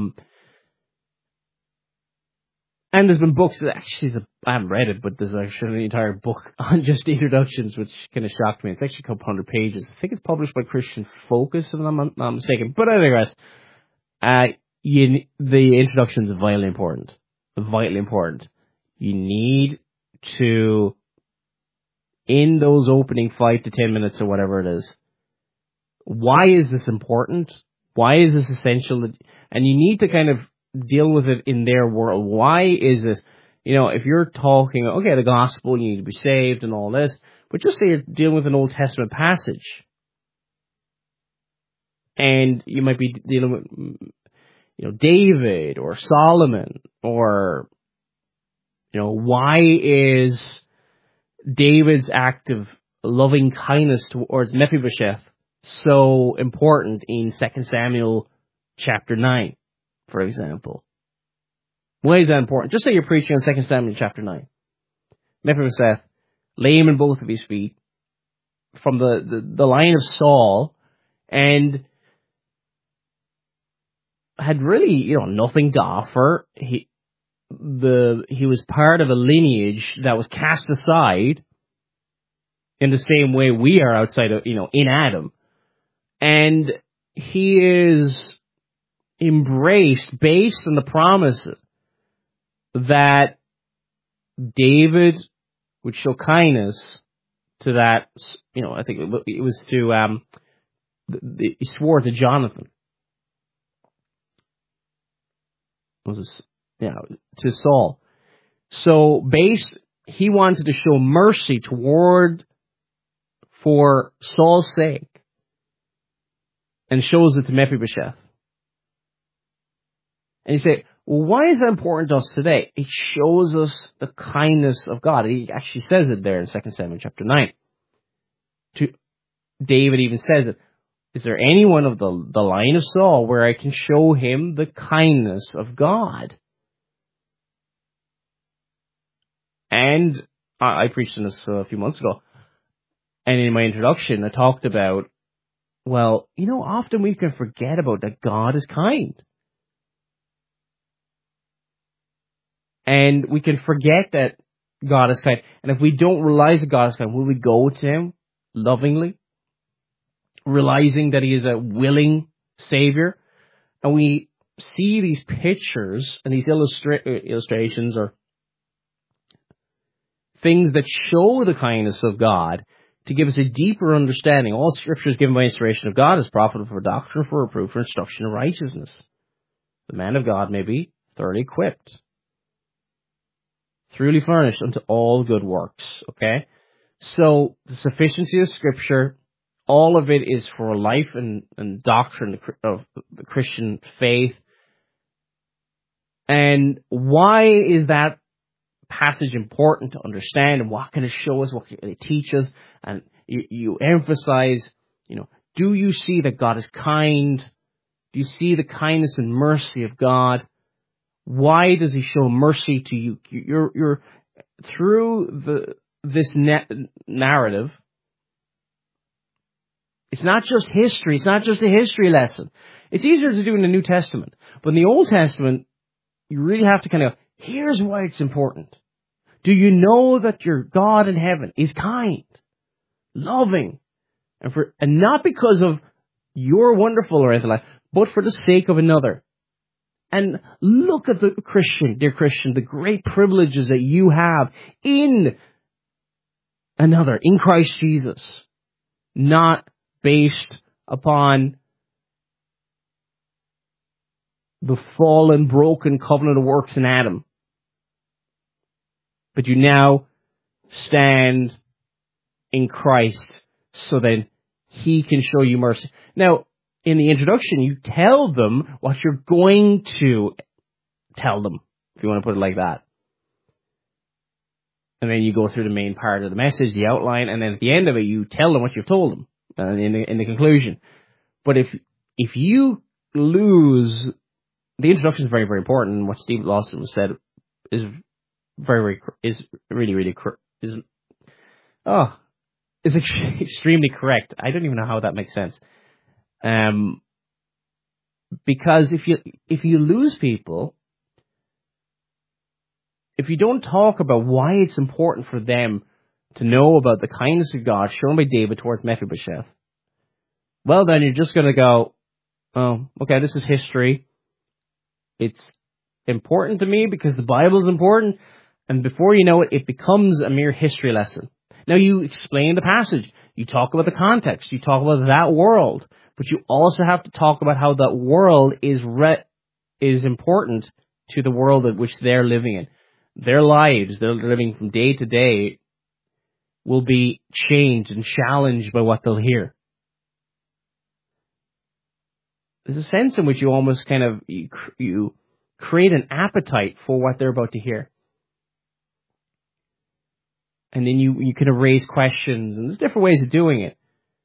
And there's been books that actually, I haven't read it, but there's actually an entire book on just introductions, which kind of shocked me. It's actually a couple hundred pages. I think it's published by Christian Focus, if I'm not mistaken. But I digress. The introduction is vitally important. Vitally important. You need to, in those opening 5 to 10 minutes or whatever it is, why is this important? Why is this essential? And you need to kind of deal with it in their world. Why is this? If you're talking, okay, the gospel, you need to be saved and all this, but just say you're dealing with an Old Testament passage. And you might be dealing with, David or Solomon, or, why is David's act of loving kindness towards Mephibosheth so important in 2 Samuel chapter 9, for example? Why is that important? Just say you're preaching on 2 Samuel chapter 9. Mephibosheth, lame in both of his feet, from the line of Saul, and had really, nothing to offer. He was part of a lineage that was cast aside in the same way we are outside of, in Adam. And he is embraced based on the promise that David would show kindness to that, I think it was to, he swore to Jonathan. To Saul. So he wanted to show mercy for Saul's sake, and shows it to Mephibosheth. And you say, well, why is that important to us today? It shows us the kindness of God. He actually says it there in 2 Samuel chapter 9. David even says it. Is there anyone of the line of Saul where I can show him the kindness of God? And I preached on this a few months ago. And in my introduction, I talked about Well, often we can forget about that God is kind. And we can forget that God is kind. And if we don't realize that God is kind, will we go to Him lovingly, realizing that He is a willing Savior? And we see these pictures and these illustrations or things that show the kindness of God to give us a deeper understanding. All Scripture is given by inspiration of God is profitable for doctrine, for reproof, for instruction in righteousness. The man of God may be thoroughly equipped, truly furnished unto all good works. Okay? So, the sufficiency of Scripture, all of it is for life and doctrine of the Christian faith. And why is that passage important to understand, and what can it show us, what can it teach us? And you emphasize, do you see that God is kind? Do you see the kindness and mercy of God? Why does He show mercy to you? You're through this narrative. It's not just history. It's not just a history lesson. It's easier to do in the New Testament, but in the Old Testament, you really have to kind of, here's why it's important. Do you know that your God in heaven is kind, loving, and not because of you're wonderful or anything like that, but for the sake of another? And look at the Christian, dear Christian, the great privileges that you have in another, in Christ Jesus, not based upon the fallen, broken covenant of works in Adam. But you now stand in Christ so that He can show you mercy. Now, in the introduction, you tell them what you're going to tell them, if you want to put it like that. And then you go through the main part of the message, the outline, and then at the end of it, you tell them what you've told them in the conclusion. But if you lose, the introduction is very, very important. And what Steve Lawson said is extremely correct. I don't even know how that makes sense. Because if you lose people, if you don't talk about why it's important for them to know about the kindness of God shown by David towards Mephibosheth, well, then you're just going to go, oh, okay, this is history. It's important to me because the Bible is important. And before you know it, it becomes a mere history lesson. Now, you explain the passage. You talk about the context. You talk about that world. But you also have to talk about how that world is important to the world in which they're living in. Their lives, they're living from day to day, will be changed and challenged by what they'll hear. There's a sense in which you almost kind of, you create an appetite for what they're about to hear. And then you can raise questions, and there's different ways of doing it.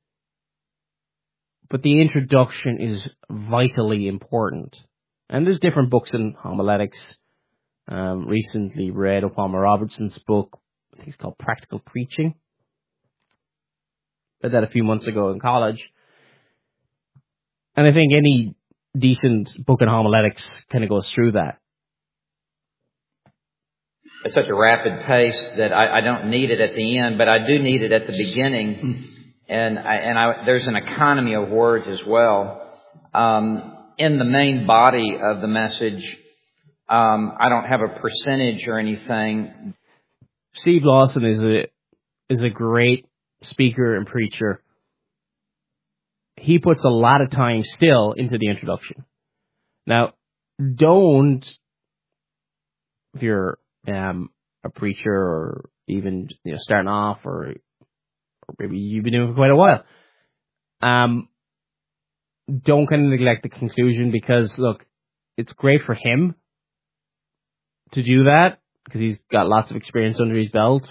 But the introduction is vitally important. And there's different books in homiletics. Recently read Palmer Robertson's book, I think it's called Practical Preaching. Read that a few months ago in college. And I think any decent book in homiletics kind of goes through that. At such a rapid pace that I don't need it at the end, but I do need it at the beginning. And there's an economy of words as well. In the main body of the message, I don't have a percentage or anything. Steve Lawson is a great speaker and preacher. He puts a lot of time still into the introduction. Now, if you're a preacher or even starting off, or maybe you've been doing it for quite a while, don't kind of neglect the conclusion, because look, it's great for him to do that because he's got lots of experience under his belt.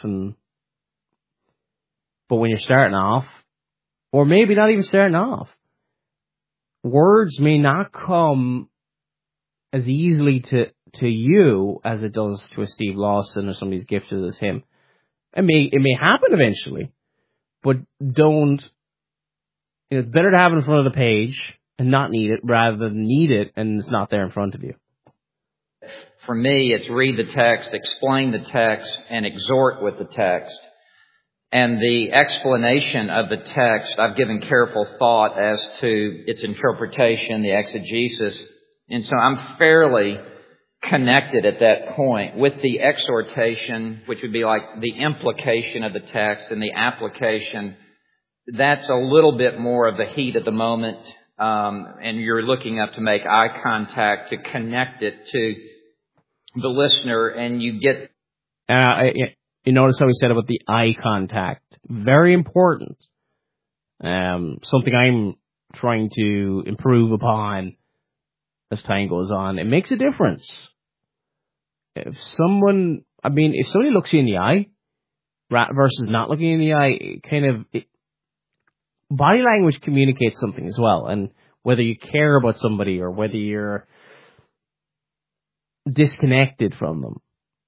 But when you're starting off, or maybe not even starting off, words may not come as easily to you as it does to a Steve Lawson or somebody as gifted as him. It may happen eventually, but don't It's better to have it in front of the page and not need it rather than need it and it's not there in front of you. For me, it's read the text, explain the text, and exhort with the text. And the explanation of the text, I've given careful thought as to its interpretation, the exegesis. And so I'm fairly connected at that point with the exhortation, which would be like the implication of the text, and the application. That's a little bit more of the heat of the moment, and you're looking up to make eye contact to connect it to the listener, and you get... You notice how we said about the eye contact. Very important. Something I'm trying to improve upon as time goes on. It makes a difference. If somebody looks you in the eye versus not looking in the eye, body language communicates something as well. And whether you care about somebody or whether you're disconnected from them,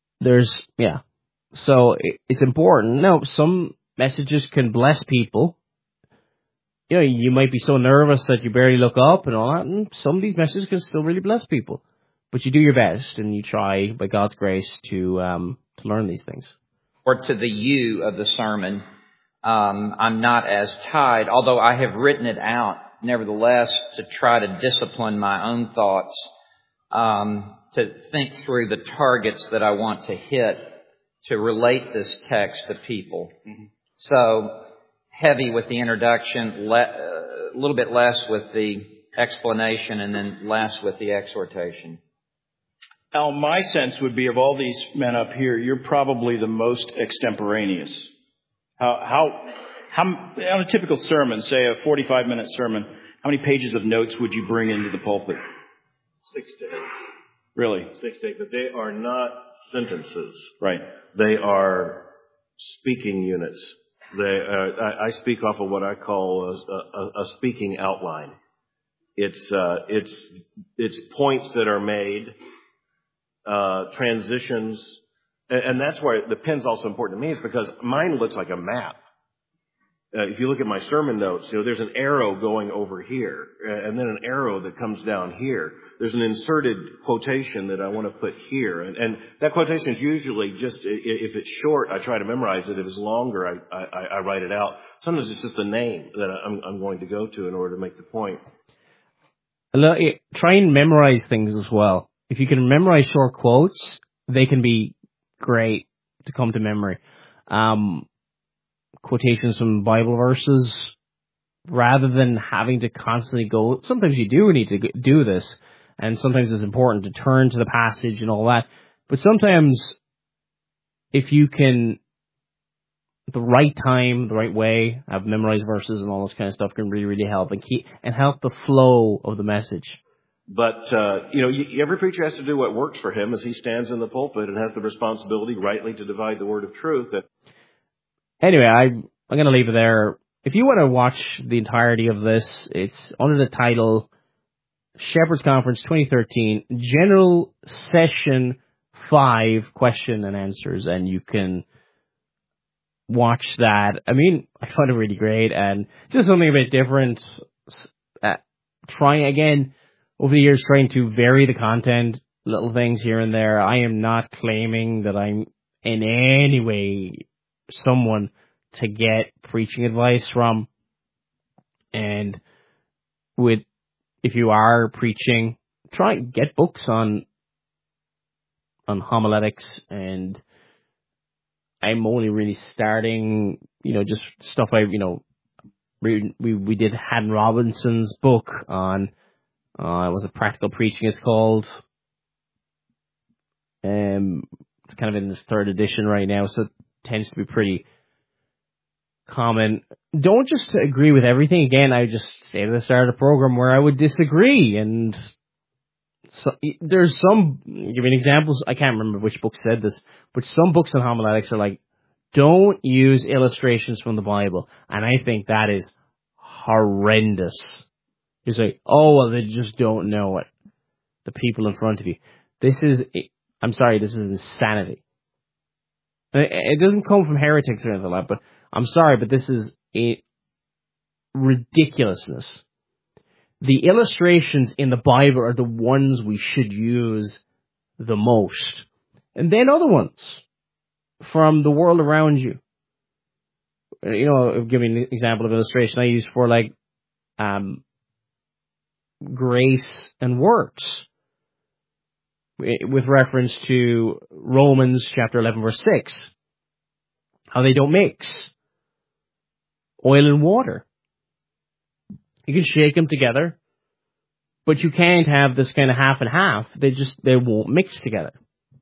so it's important. Now, some messages can bless people. You might be so nervous that you barely look up and all that, and some of these messages can still really bless people. But you do your best, and you try, by God's grace, to learn these things. Or to the you of the sermon, I'm not as tied, although I have written it out, nevertheless, to try to discipline my own thoughts, to think through the targets that I want to hit, to relate this text to people. Mm-hmm. So, heavy with the introduction, a little bit less with the explanation, and then less with the exhortation. Al, my sense would be of all these men up here, you're probably the most extemporaneous. How on a typical sermon, say a 45-minute sermon, how many pages of notes would you bring into the pulpit? 6 to 8. Really? 6 to 8, but they are not sentences. Right. They are speaking units. I speak off of what I call a speaking outline. It's points that are made, transitions, and that's why the pen's also important to me, is because mine looks like a map. If you look at my sermon notes, there's an arrow going over here, and then an arrow that comes down here. There's an inserted quotation that I want to put here, and that quotation is usually just, if it's short, I try to memorize it. If it's longer, I write it out. Sometimes it's just the name that I'm going to go to in order to make the point. Try and memorize things as well. If you can memorize short quotes, they can be great to come to memory. Quotations from Bible verses, rather than having to constantly go. Sometimes you do need to do this, and sometimes it's important to turn to the passage and all that. But sometimes, if you can, the right time, the right way, have memorized verses and all this kind of stuff can really, really help and help the flow of the message. But, every preacher has to do what works for him as he stands in the pulpit and has the responsibility rightly to divide the word of truth. Anyway, I'm going to leave it there. If you want to watch the entirety of this, it's under the title Shepherd's Conference 2013, General Session 5, Question and Answers, and you can watch that. I mean, I found it really great, and just something a bit different. Trying, again, over the years, trying to vary the content, little things here and there. I am not claiming that I'm in any way someone to get preaching advice from. And if you are preaching, try and get books on homiletics, and I'm only really starting, just stuff we did Haddon Robinson's book on, was it Practical Preaching it's called. It's kind of in its 3rd edition right now, so it tends to be pretty common. Don't just agree with everything. Again, I just say at the start of the program where I would disagree, and so there's some, give me examples, I can't remember which book said this, but some books on homiletics are like, don't use illustrations from the Bible, and I think that is horrendous. You say, oh, well, they just don't know it. The people in front of you. This is insanity. It doesn't come from heretics or anything like that, but I'm sorry, but this is ridiculousness. The illustrations in the Bible are the ones we should use the most. And then other ones from the world around you. You know, give me an example of illustration I use for like grace and works, with reference to Romans chapter 11 verse 6. How they don't mix. Oil and water. You can shake them together, but you can't have this kind of half and half. They won't mix together.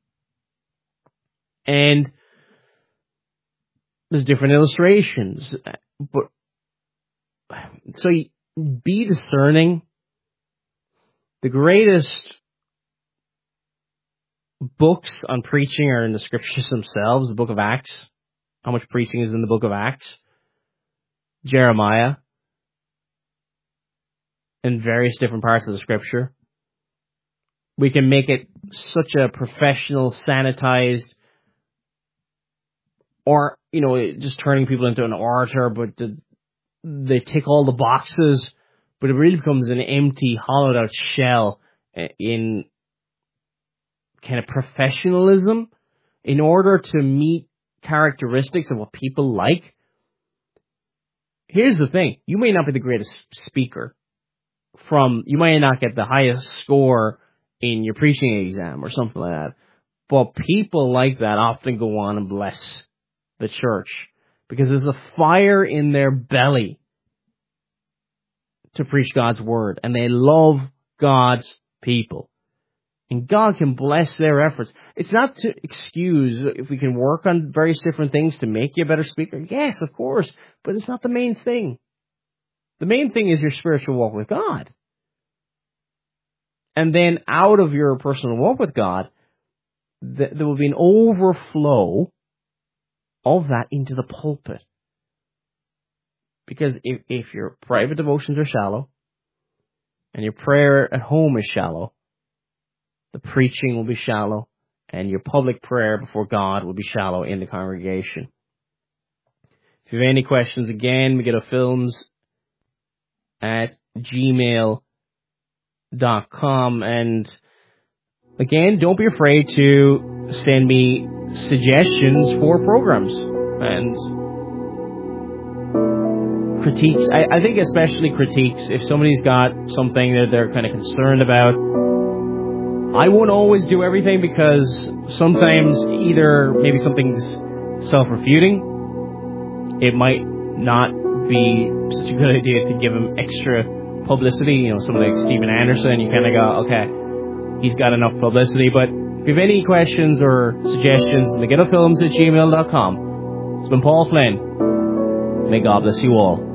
And there's different illustrations, but so be discerning. The greatest books on preaching are in the scriptures themselves, the book of Acts. How much preaching is in the book of Acts? Jeremiah, and various different parts of the scripture. We can make it such a professional, sanitized, or, you know, just turning people into an orator, but they tick all the boxes, but it really becomes an empty, hollowed out shell in kind of professionalism in order to meet characteristics of what people like. Here's the thing. You may not be the greatest speaker. You might not get the highest score in your preaching exam or something like that. But people like that often go on and bless the church because there's a fire in their belly to preach God's word, and they love God's people. And God can bless their efforts. It's not to excuse if we can work on various different things to make you a better speaker. Yes, of course, but it's not the main thing. The main thing is your spiritual walk with God. And then out of your personal walk with God, there will be an overflow of that into the pulpit. Because if your private devotions are shallow, and your prayer at home is shallow, the preaching will be shallow, and your public prayer before God will be shallow in the congregation. If you have any questions, again, megidofilms@gmail.com. And again, don't be afraid to send me suggestions for programs and critiques. I think especially critiques. If somebody's got something that they're kind of concerned about, I won't always do everything because sometimes either maybe something's self-refuting. It might not be such a good idea to give him extra publicity. You know, someone like Steven Anderson, you kind of go, okay, he's got enough publicity. But if you have any questions or suggestions, megidofilms@gmail.com. It's been Paul Flynn. May God bless you all.